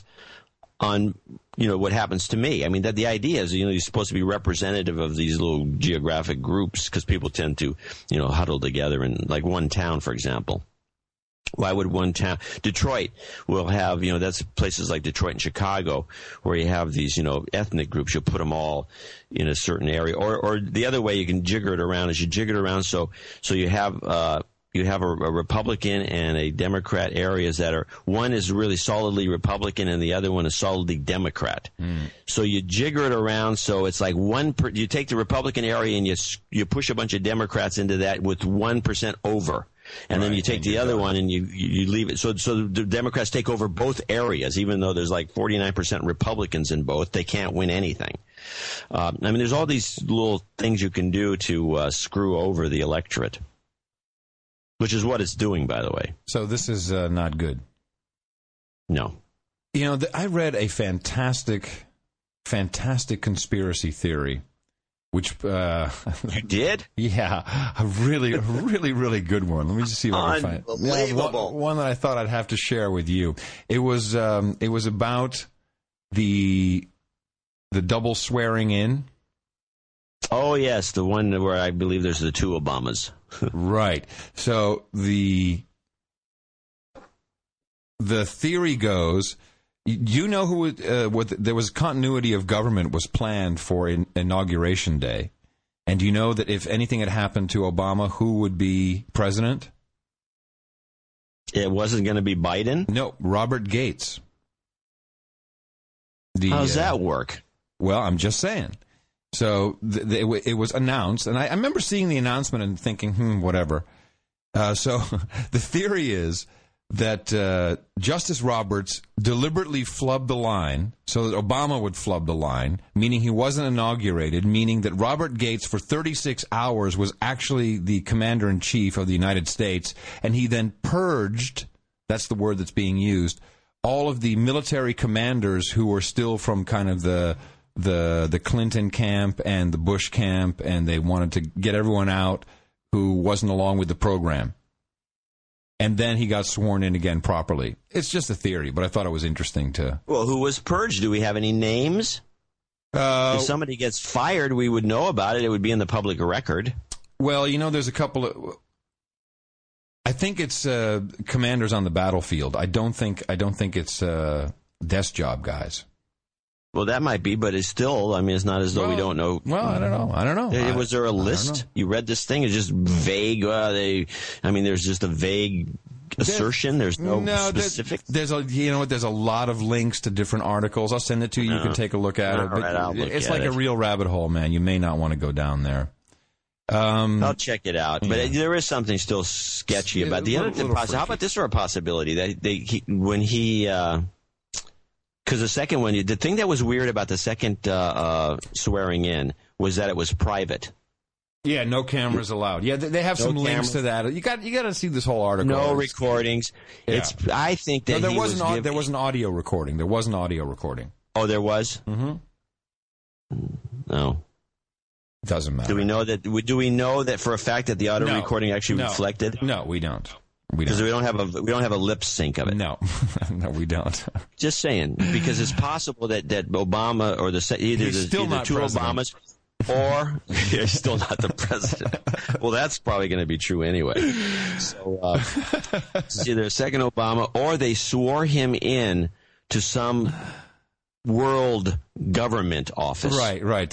on what happens to me? I mean, that the idea is, you're supposed to be representative of these little geographic groups, because people tend to, huddle together in like one town, for example. Why would one town? Detroit will have, that's places like Detroit and Chicago where you have these, ethnic groups. You'll put them all in a certain area. Or the other way you can jigger it around is you jigger it around so you have a Republican and a Democrat areas that are, one is really solidly Republican and the other one is solidly Democrat. So you jigger it around so it's like you take the Republican area and you push a bunch of Democrats into that with 1% over. And then you take the other one and you leave it. So the Democrats take over both areas, even though there's like 49% Republicans in both. They can't win anything. There's all these little things you can do to screw over the electorate. Which is what it's doing, by the way. So this is not good. No. I read a fantastic conspiracy theory, which... you did? Yeah, a really, really, really good one. Let me just see if I can find it. Unbelievable. One that I thought I'd have to share with you. It was about the double swearing in. Oh, yes, the one where I believe there's the 2 Obamas. Right. So the theory goes, who there was continuity of government was planned for Inauguration Day. And do you know that if anything had happened to Obama, who would be president? It wasn't going to be Biden? No, Robert Gates. How does that work? Well, I'm just saying. So it was announced, and I remember seeing the announcement and thinking, whatever. So the theory is that Justice Roberts deliberately flubbed the line so that Obama would flub the line, meaning he wasn't inaugurated, meaning that Robert Gates for 36 hours was actually the commander-in-chief of the United States, and he then purged, that's the word that's being used, all of the military commanders who were still from kind of the Clinton camp and the Bush camp, and they wanted to get everyone out who wasn't along with the program. And then he got sworn in again properly. It's just a theory, but I thought it was interesting to... Well, who was purged? Do we have any names? If somebody gets fired, we would know about it. It would be in the public record. Well, there's a couple of... I think it's commanders on the battlefield. I don't think it's desk job guys. Well, that might be, but it's still, it's not as though we don't know. Well, I don't know. Was there a list? You read this thing? It's just vague. There's just a vague assertion. There's no specific. There's a lot of links to different articles. I'll send it to you. You can take a look at it. Right, it's like a real rabbit hole, man. You may not want to go down there. I'll check it out. But there is something still sketchy about the other possibility. How about this for a possibility that because the second one, the thing that was weird about the second swearing in was that it was private. Yeah, no cameras allowed. Yeah, they have some links to that. You got to see this whole article. No recordings. Yeah. I think that there was an audio recording. There was an audio recording. Oh, there was? Mm-hmm. No. Doesn't matter. Do we know that for a fact that the audio recording actually reflected? No, we don't. Because we don't have a lip sync of it. No, no, we don't. Just saying, because it's possible that Obama or either two Obamas. Or you're still not the president. Well, that's probably going to be true anyway. So it's either a second Obama or they swore him in to some world government office. Right.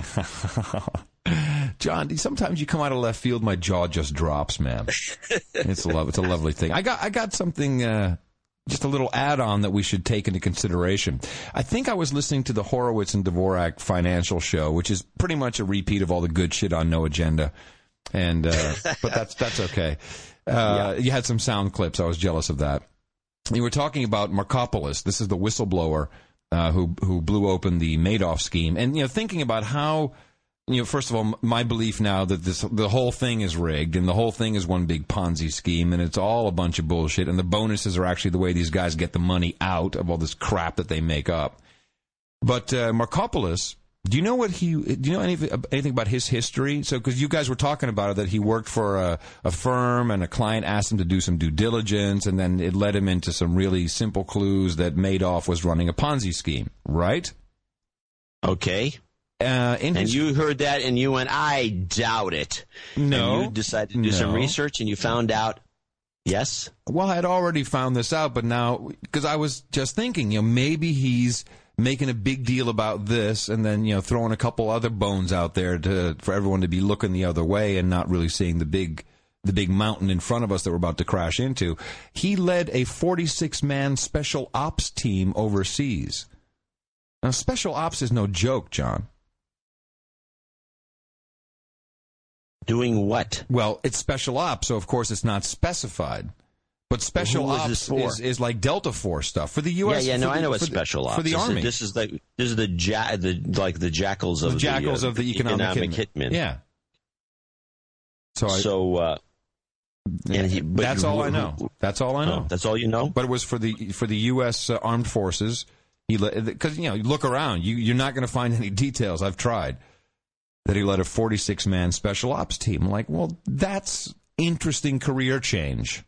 John, sometimes you come out of left field, my jaw just drops, man. It's a lovely thing. I got something. Just a little add-on that we should take into consideration. I think I was listening to the Horowitz and Dvorak financial show, which is pretty much a repeat of all the good shit on No Agenda, and but that's okay. You had some sound clips. I was jealous of that. You were talking about Markopoulos. This is the whistleblower who blew open the Madoff scheme, and thinking about how. First of all, my belief now that the whole thing is rigged and the whole thing is one big Ponzi scheme and it's all a bunch of bullshit and the bonuses are actually the way these guys get the money out of all this crap that they make up. But Markopoulos, do you know anything about his history? So, because you guys were talking about it, that he worked for a firm and a client asked him to do some due diligence and then it led him into some really simple clues that Madoff was running a Ponzi scheme, right? Okay. And you heard that and you went, I doubt it. No. And you decided to do some research and you found out, yes? Well, I had already found this out, but now, because I was just thinking, maybe he's making a big deal about this and then, throwing a couple other bones out there for everyone to be looking the other way and not really seeing the big mountain in front of us that we're about to crash into. He led a 46-man special ops team overseas. Now, special ops is no joke, John. Doing what? Well, it's special ops, so of course it's not specified. But special ops is like Delta Force stuff for the U.S. Yeah, I know what special ops for the Army. This is the jackals of the economic hitmen. Yeah. That's all I know. That's all I know. That's all you know. But it was for the U.S. Armed Forces. Because you look around, you're not going to find any details. I've tried. That he led a 46-man special ops team. I'm like, well, that's interesting career change.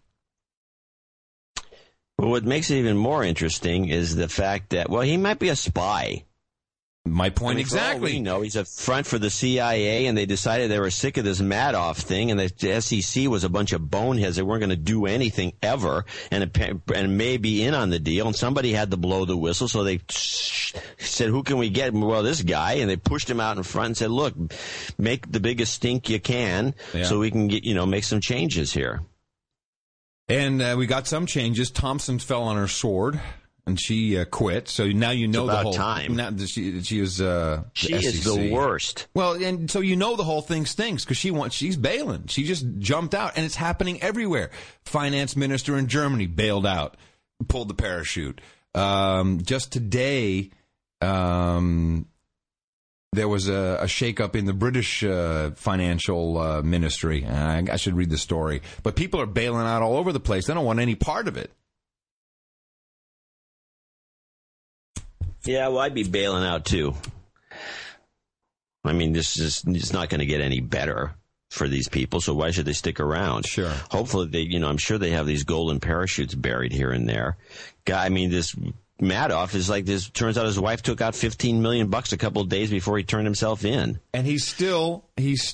Well, what makes it even more interesting is the fact that, he might be a spy. My point exactly. He's a front for the CIA, and they decided they were sick of this Madoff thing, and the SEC was a bunch of boneheads that weren't going to do anything ever, and may be in on the deal, and somebody had to blow the whistle, so they said, who can we get? Well, this guy, and they pushed him out in front and said, look, make the biggest stink you can so we can get, make some changes here. And we got some changes. Thompson fell on her sword. And she quit, so now the whole time. Now she is she is the worst. Well, and so the whole thing stinks because she's bailing. She just jumped out, and it's happening everywhere. Finance minister in Germany bailed out, pulled the parachute. Just today, there was a shakeup in the British financial ministry. I should read the story, but people are bailing out all over the place. They don't want any part of it. Yeah, well, I'd be bailing out, too. I mean, it's not going to get any better for these people, so why should they stick around? Sure. Hopefully, I'm sure they have these golden parachutes buried here and there. this Madoff is like this. Turns out his wife took out $15 million a couple of days before he turned himself in. And he's still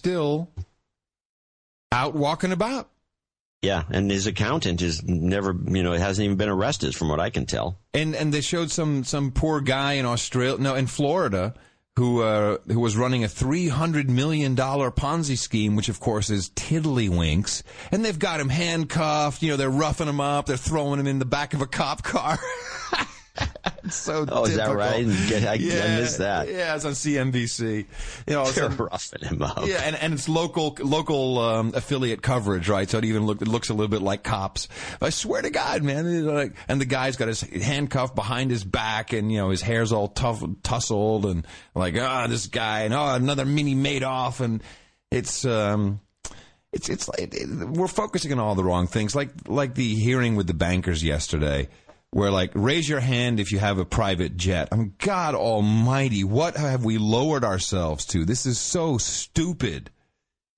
out walking about. Yeah, and his accountant is never, hasn't even been arrested from what I can tell. And they showed some poor guy in Florida who was running a $300 million Ponzi scheme, which of course is tiddlywinks. And they've got him handcuffed. They're roughing him up. They're throwing him in the back of a cop car. It's so typical. Is that right? I missed that. Yeah, it's on CNBC. They're roughing him up. Yeah, and it's local affiliate coverage, right? So it looks a little bit like Cops. But I swear to God, man. And the guy's got his handcuff behind his back, and his hair's all tousled, and this guy, and another mini Madoff, and it's like we're focusing on all the wrong things, like the hearing with the bankers yesterday. Where, raise your hand if you have a private jet. God almighty, what have we lowered ourselves to? This is so stupid.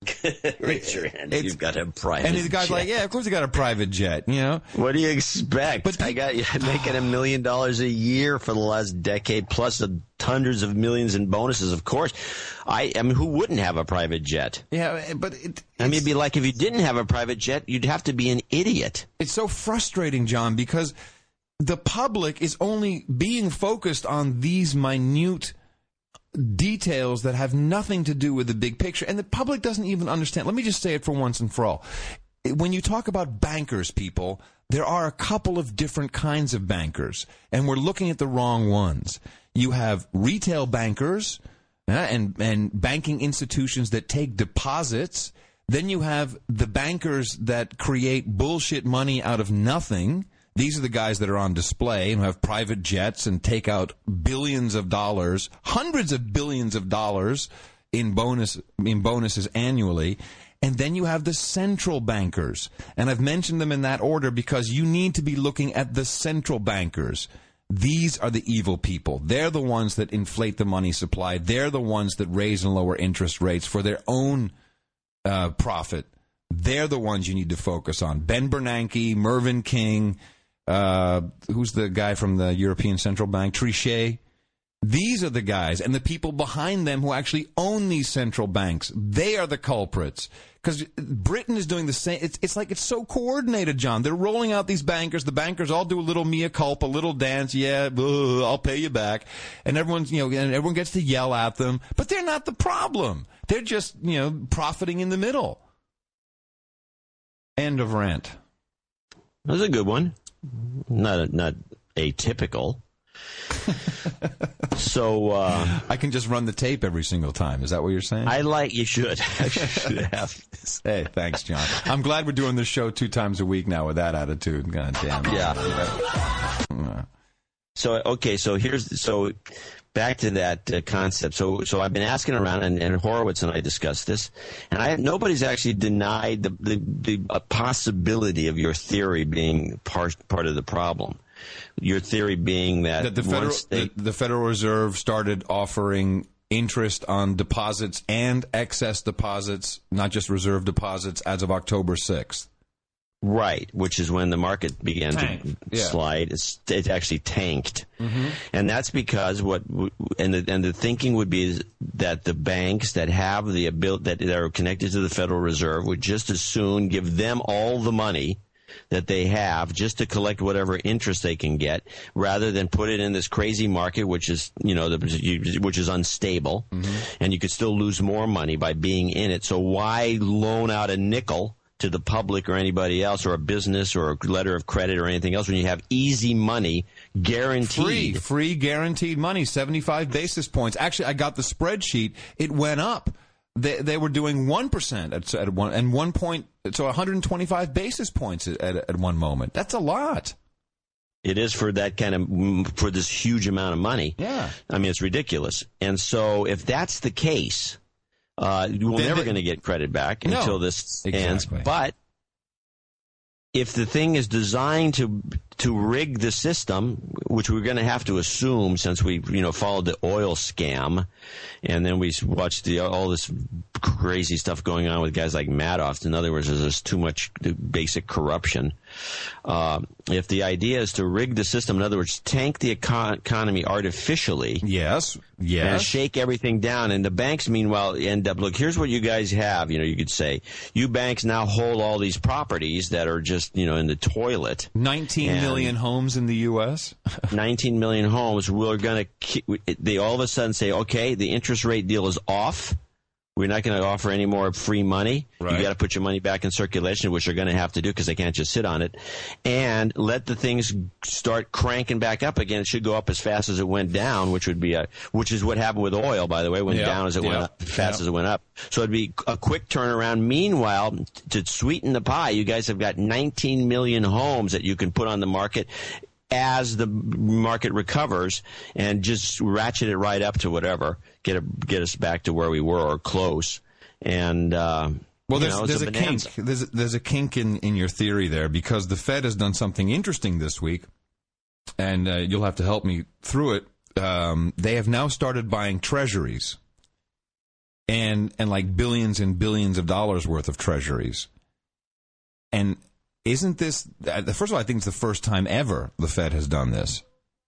Raise your hand. You've got a private jet. And the guy's like, yeah, of course he got a private jet, you know? What do you expect? But I got you making $1 million a year for the last decade, plus hundreds of millions in bonuses, of course. I mean, who wouldn't have a private jet? Yeah, but it'd be like if you didn't have a private jet, you'd have to be an idiot. It's so frustrating, John, because the public is only being focused on these minute details that have nothing to do with the big picture, and the public doesn't even understand. Let me just say it for once and for all. When you talk about bankers, people, there are a couple of different kinds of bankers, and we're looking at the wrong ones. You have retail bankers and banking institutions that take deposits. Then you have the bankers that create bullshit money out of nothing. These are the guys that are on display and who have private jets and take out billions of dollars, hundreds of billions of dollars in bonuses annually. And then you have the central bankers. And I've mentioned them in that order because you need to be looking at the central bankers. These are the evil people. They're the ones that inflate the money supply. They're the ones that raise and lower interest rates for their own profit. They're the ones you need to focus on. Ben Bernanke, Mervyn King, who's the guy from the European Central Bank? Trichet. These are the guys, and the people behind them who actually own these central banks. They are the culprits. Because Britain is doing the same. It's like it's so coordinated, John. They're rolling out these bankers. The bankers all do a little mea culpa, a little dance. Yeah, I'll pay you back. And everyone's, and everyone gets to yell at them. But they're not the problem. They're just, profiting in the middle. End of rant. That was a good one. Not atypical. So I can just run the tape every single time. Is that what you're saying? You should. I should have. Hey, thanks, John. I'm glad we're doing this show 2 times a week now with that attitude. God damn. Yeah. So back to that concept. So I've been asking around, and Horowitz and I discussed this, and nobody's actually denied the possibility of your theory being part of the problem. Your theory being that the Federal Reserve started offering interest on deposits and excess deposits, not just reserve deposits, as of October 6th. Right, which is when the market began to slide. It actually tanked, and that's because the thinking would be that the banks that have the ability that are connected to the Federal Reserve would just as soon give them all the money that they have just to collect whatever interest they can get, rather than put it in this crazy market, which is which is unstable, and you could still lose more money by being in it. So why loan out a nickel to the public or anybody else, or a business or a letter of credit or anything else, when you have easy money guaranteed? Free guaranteed money, 75 basis points. Actually, I got the spreadsheet. It went up. They were doing 1% at one, and 1 point, so 125 basis points at one moment. That's a lot. It is for that for this huge amount of money. Yeah. I mean, it's ridiculous. And so if that's the case, we're never going to get credit back until this ends. But if the thing is designed to rig the system, which we're going to have to assume since we followed the oil scam, and then we watched all this crazy stuff going on with guys like Madoff. In other words, there's too much basic corruption. If the idea is to rig the system, in other words, tank the economy artificially, yes, and shake everything down, and the banks meanwhile end up, look, here's what you guys have. You could say, you banks now hold all these properties that are just in the toilet. 19 million homes in the U.S. 19 million homes. They all of a sudden say, okay, the interest rate deal is off. We're not going to offer any more free money. Right. You got to put your money back in circulation, which they're going to have to do because they can't just sit on it. And let the things start cranking back up again. It should go up as fast as it went down, which is what happened with oil, by the way, went down as it went up, fast as it went up. So it'd be a quick turnaround. Meanwhile, to sweeten the pie, you guys have got 19 million homes that you can put on the market as the market recovers, and just ratchet it right up to whatever, get us back to where we were or close. And there's a kink. There's a kink in your theory there, because the Fed has done something interesting this week, and you'll have to help me through it. They have now started buying treasuries. and like billions and billions of dollars worth of treasuries. And isn't this, first of all, I think it's the first time ever the Fed has done this.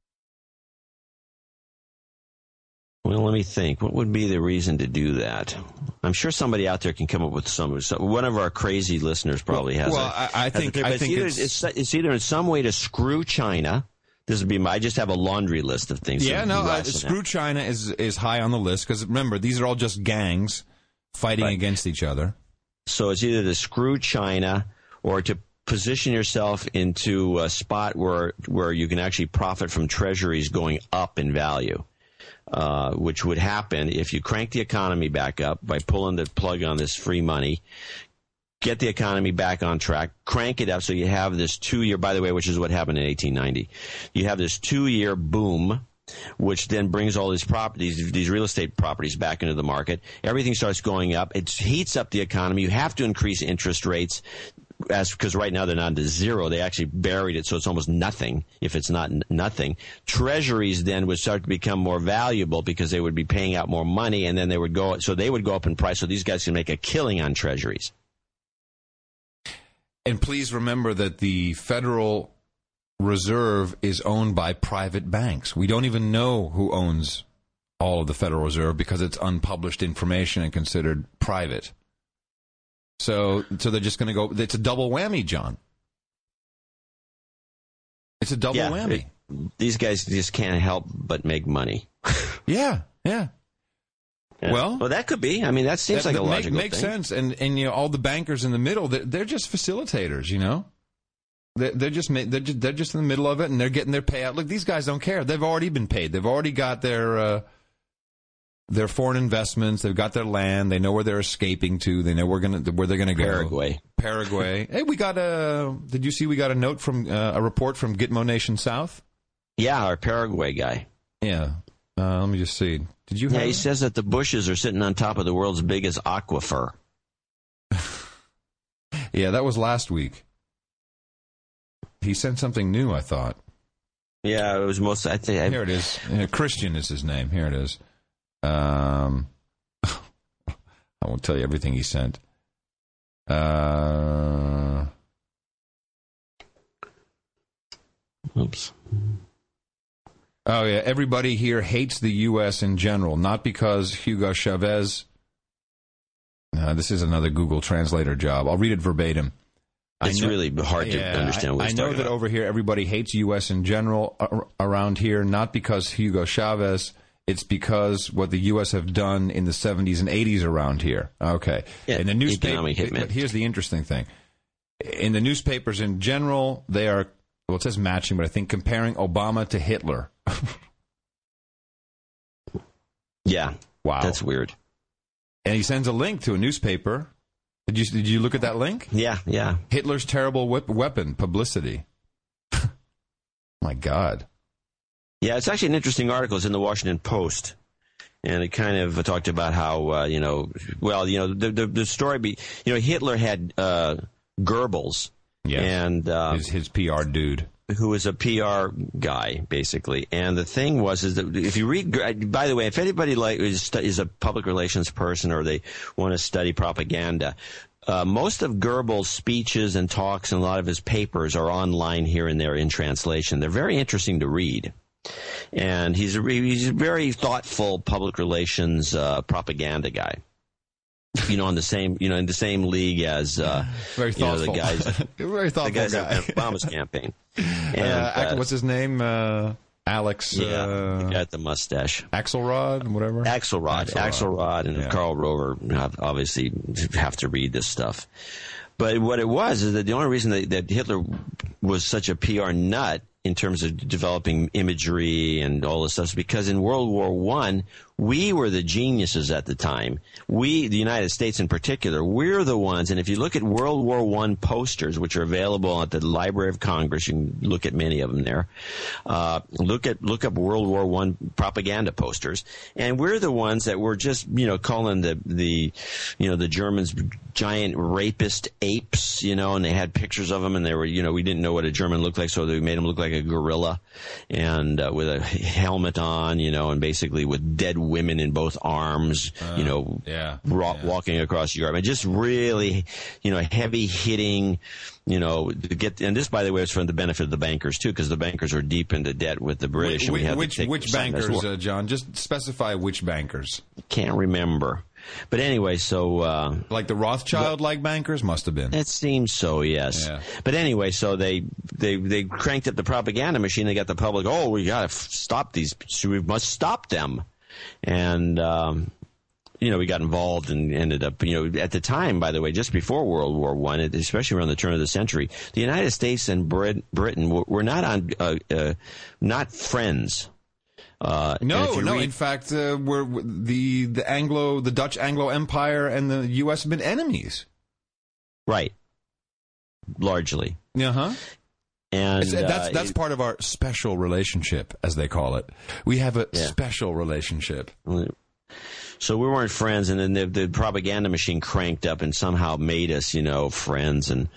Well, let me think. What would be the reason to do that? I'm sure somebody out there can come up with some. One of our crazy listeners probably has. Well, I think it's either in some way to screw China. This would be I just have a laundry list of things. Yeah, screw China is high on the list because remember these are all just gangs fighting against each other. So it's either to screw China or to position yourself into a spot where you can actually profit from treasuries going up in value. Which would happen if you crank the economy back up by pulling the plug on this free money, get the economy back on track, crank it up so you have this 2-year, by the way, which is what happened in 1890. You have this 2-year boom, which then brings all these properties, these real estate properties back into the market. Everything starts going up. It heats up the economy. You have to increase interest rates. Because right now they're not to zero. They actually buried it, so it's almost nothing if it's not nothing. Treasuries then would start to become more valuable because they would be paying out more money, and then they would go up in price, so these guys can make a killing on treasuries. And please remember that the Federal Reserve is owned by private banks. We don't even know who owns all of the Federal Reserve because it's unpublished information and considered private. So they're just going to go. It's a double whammy, John. It's a double whammy. These guys just can't help but make money. Yeah. Well, that could be. I mean, that seems like a logical makes thing. Sense. And all the bankers in the middle, they're just facilitators. They're just in the middle of it, and they're getting their payout. Look, these guys don't care. They've already been paid. They've already got their foreign investments. They've got their land. They know where they're escaping to. They know where they're going to go. Paraguay. Hey, did you see we got a note from a report from Gitmo Nation South? Yeah, our Paraguay guy. Yeah. Let me just see. Did you? He says that the Bushes are sitting on top of the world's biggest aquifer. Yeah, that was last week. He sent something new, I thought. Yeah, it was Here it is. Christian is his name. Here it is. I won't tell you everything he sent. Oops. Oh, yeah. Everybody here hates the U.S. in general, not because Hugo Chavez. This is another Google Translator job. I'll read it verbatim. It's really hard to understand what he's talking about. I know that over here everybody hates U.S. in general around here, not because Hugo Chavez. It's because what the U.S. have done in the 70s and 80s around here. Okay. Yeah, in the newspaper, but here's the interesting thing. In the newspapers in general, they are, well, it says matching, but I think comparing Obama to Hitler. Yeah. Wow. That's weird. And he sends a link to a newspaper. Did you look at that link? Yeah. Hitler's terrible weapon, publicity. My God. Yeah, it's actually an interesting article. It's in the Washington Post, and it kind of talked about how the story. Hitler had Goebbels, and his PR dude, who was a PR guy basically. And the thing is that if you read, by the way, if anybody is a public relations person or they want to study propaganda. Most of Goebbels' speeches and talks and a lot of his papers are online here and there in translation. They're very interesting to read. And he's a very thoughtful public relations propaganda guy. In the same league as very thoughtful. The guys, very thoughtful the guys guy. in Obama's campaign. And, what's his name? Alex. The guy with the mustache. Axelrod, whatever. Axelrod, and Karl Rover obviously have to read this stuff. But what it was is that the only reason that Hitler was such a PR nut in terms of developing imagery and all this stuff is because in World War I, we were the geniuses at the time. We, the United States in particular, we're the ones. And if you look at World War I posters, which are available at the Library of Congress, you can look at many of them there. Look up World War I propaganda posters, and we're the ones that were just calling the Germans giant rapist apes, and they had pictures of them, and they were we didn't know what a German looked like, so they made him look like a gorilla, and with a helmet on, and basically with dead women in both arms, walking across Europe, and just really, heavy hitting, and this, by the way, is for the benefit of the bankers too, because the bankers are deep into debt with the British. Which bankers, John? Just specify which bankers. Can't remember. But anyway, so... like the Rothschild-like bankers must have been. It seems so, yes. Yeah. But anyway, so they cranked up the propaganda machine. They got the public, we got to stop these. We must stop them. And, we got involved and ended up, at the time, by the way, just before World War I, especially around the turn of the century, the United States and Britain were not friends. In fact, the Dutch Anglo Empire and the U.S. have been enemies. Right. Largely. Uh-huh. And that's part of our special relationship, as they call it. We have a special relationship. So we weren't friends, and then the propaganda machine cranked up and somehow made us, friends, and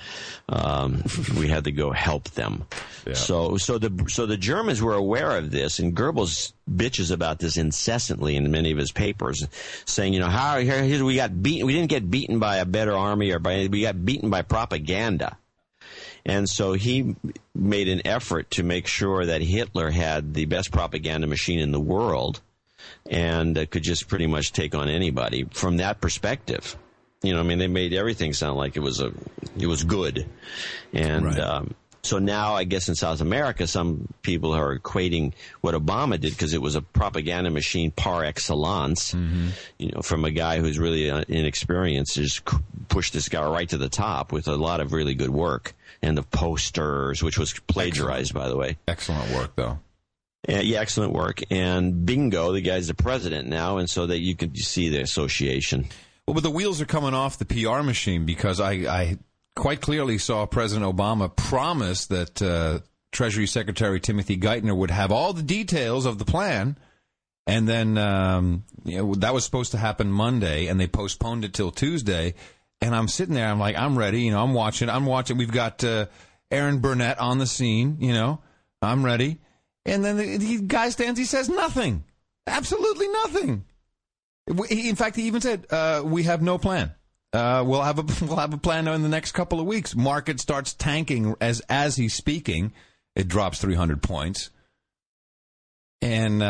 we had to go help them. Yeah. So the Germans were aware of this, and Goebbels bitches about this incessantly in many of his papers, saying, we got beaten. We didn't get beaten by a better army, we got beaten by propaganda. And so he made an effort to make sure that Hitler had the best propaganda machine in the world, and could just pretty much take on anybody from that perspective. They made everything sound like it was good. And right. So now I guess in South America, some people are equating what Obama did, because it was a propaganda machine par excellence, from a guy who's really inexperienced, just pushed this guy right to the top with a lot of really good work. And the posters, which was plagiarized, by the way. Excellent work, though. Excellent work. And bingo, the guy's the president now, and so that you can see the association. Well, but the wheels are coming off the PR machine, because I quite clearly saw President Obama promise that Treasury Secretary Timothy Geithner would have all the details of the plan, and then that was supposed to happen Monday, and they postponed it till Tuesday. And I'm sitting there, I'm like, I'm ready, I'm watching. We've got Aaron Burnett on the scene, I'm ready. And then the guy stands, he says nothing. Absolutely nothing. In fact, he even said, we have no plan. We'll have a plan in the next couple of weeks. Market starts tanking as he's speaking. It drops 300 points. And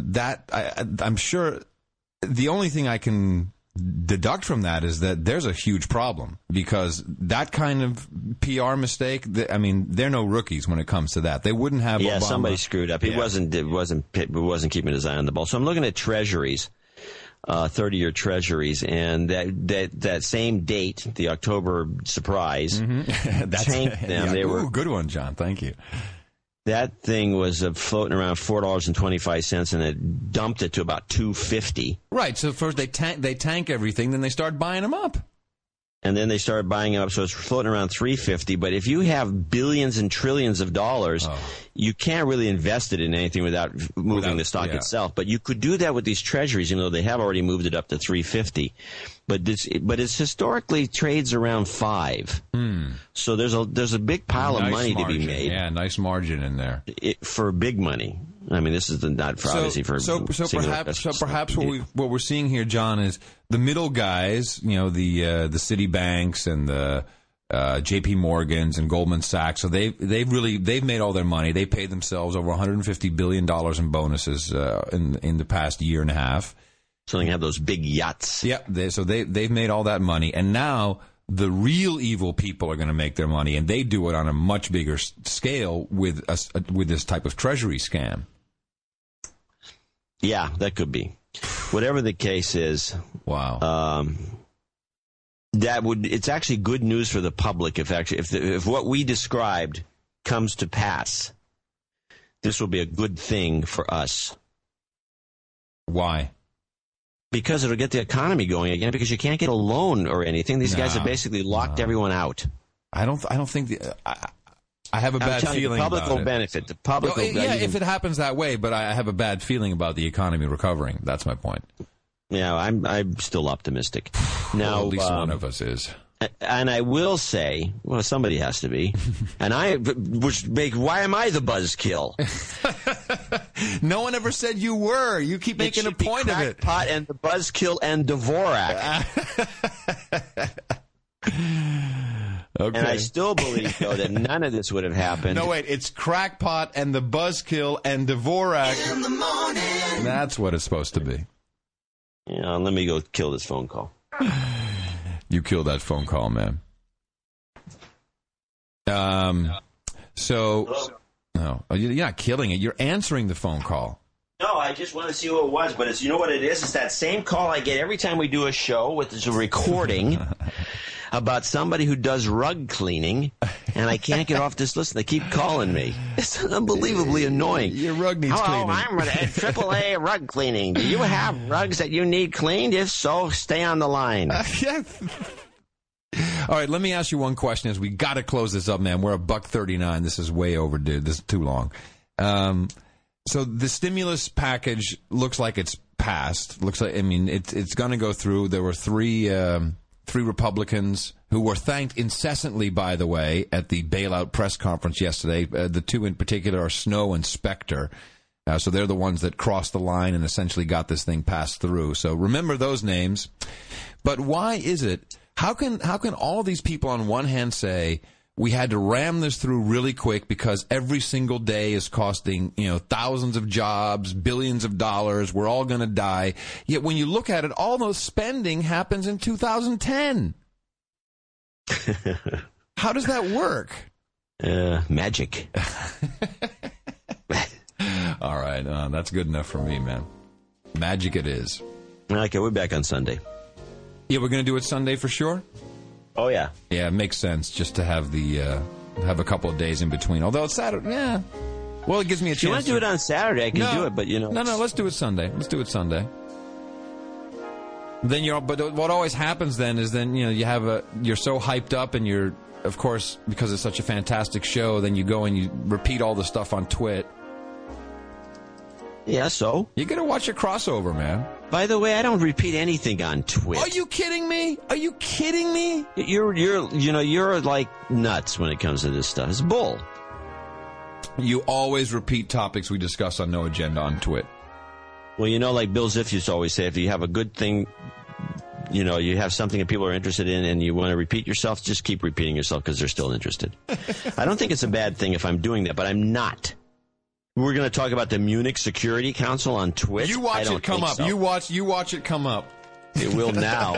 I'm sure the only thing I can deduct from that is that there's a huge problem, because that kind of PR mistake, they're no rookies when it comes to that. They wouldn't have Obama. Somebody screwed up. He wasn't keeping his eye on the ball. So I'm looking at treasuries, 30-year treasuries, and that same date, the October surprise, tanked them. Yeah, they were good one, John. Thank you. That thing was floating around $4.25, and it dumped it to about $2.50. Right. So first they tank everything, then they start buying them up. And then they started buying them up, so it's floating around $3.50. But if you have billions and trillions of dollars, you can't really invest it in anything without moving the stock itself. But you could do that with these treasuries, even though they have already moved it up to $3.50. But it's historically trades around $5. So there's a big pile of money to be made. Yeah, nice margin in there for big money. This is obviously for perhaps what we're seeing here, John, is the middle guys. The Citibanks and the J.P. Morgans and Goldman Sachs. So they've made all their money. They paid themselves over $150 billion in bonuses in the past year and a half. So they have those big yachts. Yeah, they've made all that money, and now the real evil people are going to make their money, and they do it on a much bigger scale with this type of treasury scam. Yeah, that could be. Whatever the case is, wow. It's actually good news for the public if what we described comes to pass. This will be a good thing for us. Why? Because it'll get the economy going again, because you can't get a loan or anything. These guys have basically locked everyone out. I don't think I have a bad feeling about it. The public will benefit. The public will benefit. If it happens that way, but I have a bad feeling about the economy recovering. That's my point. Yeah, I'm still optimistic. Now, well, at least one of us is. And I will say, well, somebody has to be. And why am I the buzzkill? No one ever said you were. You keep making a point of it. Crackpot and the buzzkill and Dvorak. Okay. And I still believe, though, that none of this would have happened. No, wait. It's Crackpot and the buzzkill and Dvorak. In the morning. That's what it's supposed to be. Yeah, let me go kill this phone call. You killed that phone call, man. No, you're not killing it. You're answering the phone call. No, I just want to see who it was. But you know what it is? It's that same call I get every time we do a show with this recording about somebody who does rug cleaning, and I can't get off this list. They keep calling me. It's unbelievably annoying. Your rug needs cleaning. I'm at AAA rug cleaning. Do you have rugs that you need cleaned? If so, stay on the line. All right, let me ask you one question as we got to close this up, man. We're $1:39. This is way overdue. This is too long. So the stimulus package looks like it's passed. Looks like, I mean, it's going to go through. There were three Republicans who were thanked incessantly, by the way, at the bailout press conference yesterday. The two in particular are Snow and Specter. So they're the ones that crossed the line and essentially got this thing passed through. So remember those names. But why is it? How can all these people on one hand say we had to ram this through really quick because every single day is costing, thousands of jobs, billions of dollars, we're all going to die. Yet when you look at it, all those spending happens in 2010. How does that work? Magic. All right. That's good enough for me, man. Magic it is. Okay, we're back on Sunday. Yeah, we're going to do it Sunday for sure? Oh, yeah. Yeah, it makes sense just to have have a couple of days in between. Although it's Saturday, yeah. Well, it gives me a chance. If you want to do it on Saturday, I can do it, but No, let's do it Sunday. Let's do it Sunday. Then but what always happens then is you're so hyped up and you're, of course, because it's such a fantastic show, then you go and you repeat all the stuff on Twit. Yeah, so? You got to watch a crossover, man. By the way, I don't repeat anything on Twit. Are you kidding me? Are you kidding me? You're like nuts when it comes to this stuff. It's bull. You always repeat topics we discuss on No Agenda on Twit. Well, like Bill Ziff used to always say, if you have a good thing, you have something that people are interested in and you want to repeat yourself, just keep repeating yourself because they're still interested. I don't think it's a bad thing if I'm doing that, but I'm not. We're going to talk about the Munich Security Council on Twitch. You watch it come up. So. You watch it come up. It will now.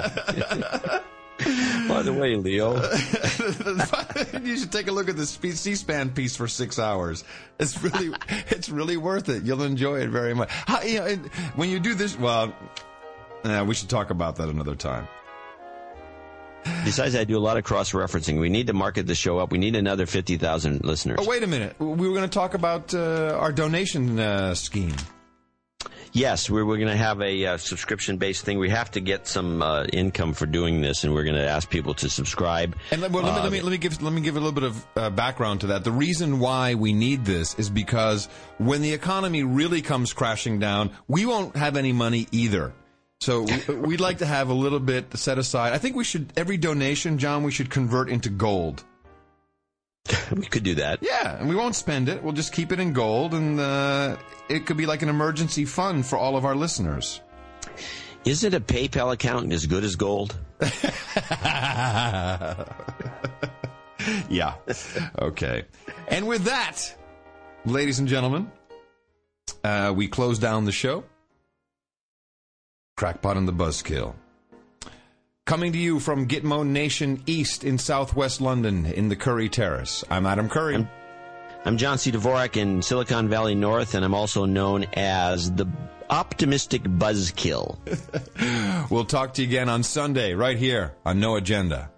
By the way, Leo. You should take a look at the C-SPAN piece for 6 hours. It's really worth it. You'll enjoy it very much. When you do this, we should talk about that another time. Besides, I do a lot of cross-referencing. We need to market the show up. We need another 50,000 listeners. Oh, wait a minute. We were going to talk about our donation scheme. Yes, we're going to have a subscription-based thing. We have to get some income for doing this, and we're going to ask people to subscribe. And let me give a little bit of background to that. The reason why we need this is because when the economy really comes crashing down, we won't have any money either. So we'd like to have a little bit set aside. I think every donation, John, we should convert into gold. We could do that. Yeah, and we won't spend it. We'll just keep it in gold, and it could be like an emergency fund for all of our listeners. Is it a PayPal account as good as gold? Yeah. Okay. And with that, ladies and gentlemen, we close down the show. Crackpot and the Buzzkill. Coming to you from Gitmo Nation East in southwest London in the Curry Terrace. I'm Adam Curry. I'm John C. Dvorak in Silicon Valley North, and I'm also known as the Optimistic Buzzkill. We'll talk to you again on Sunday right here on No Agenda.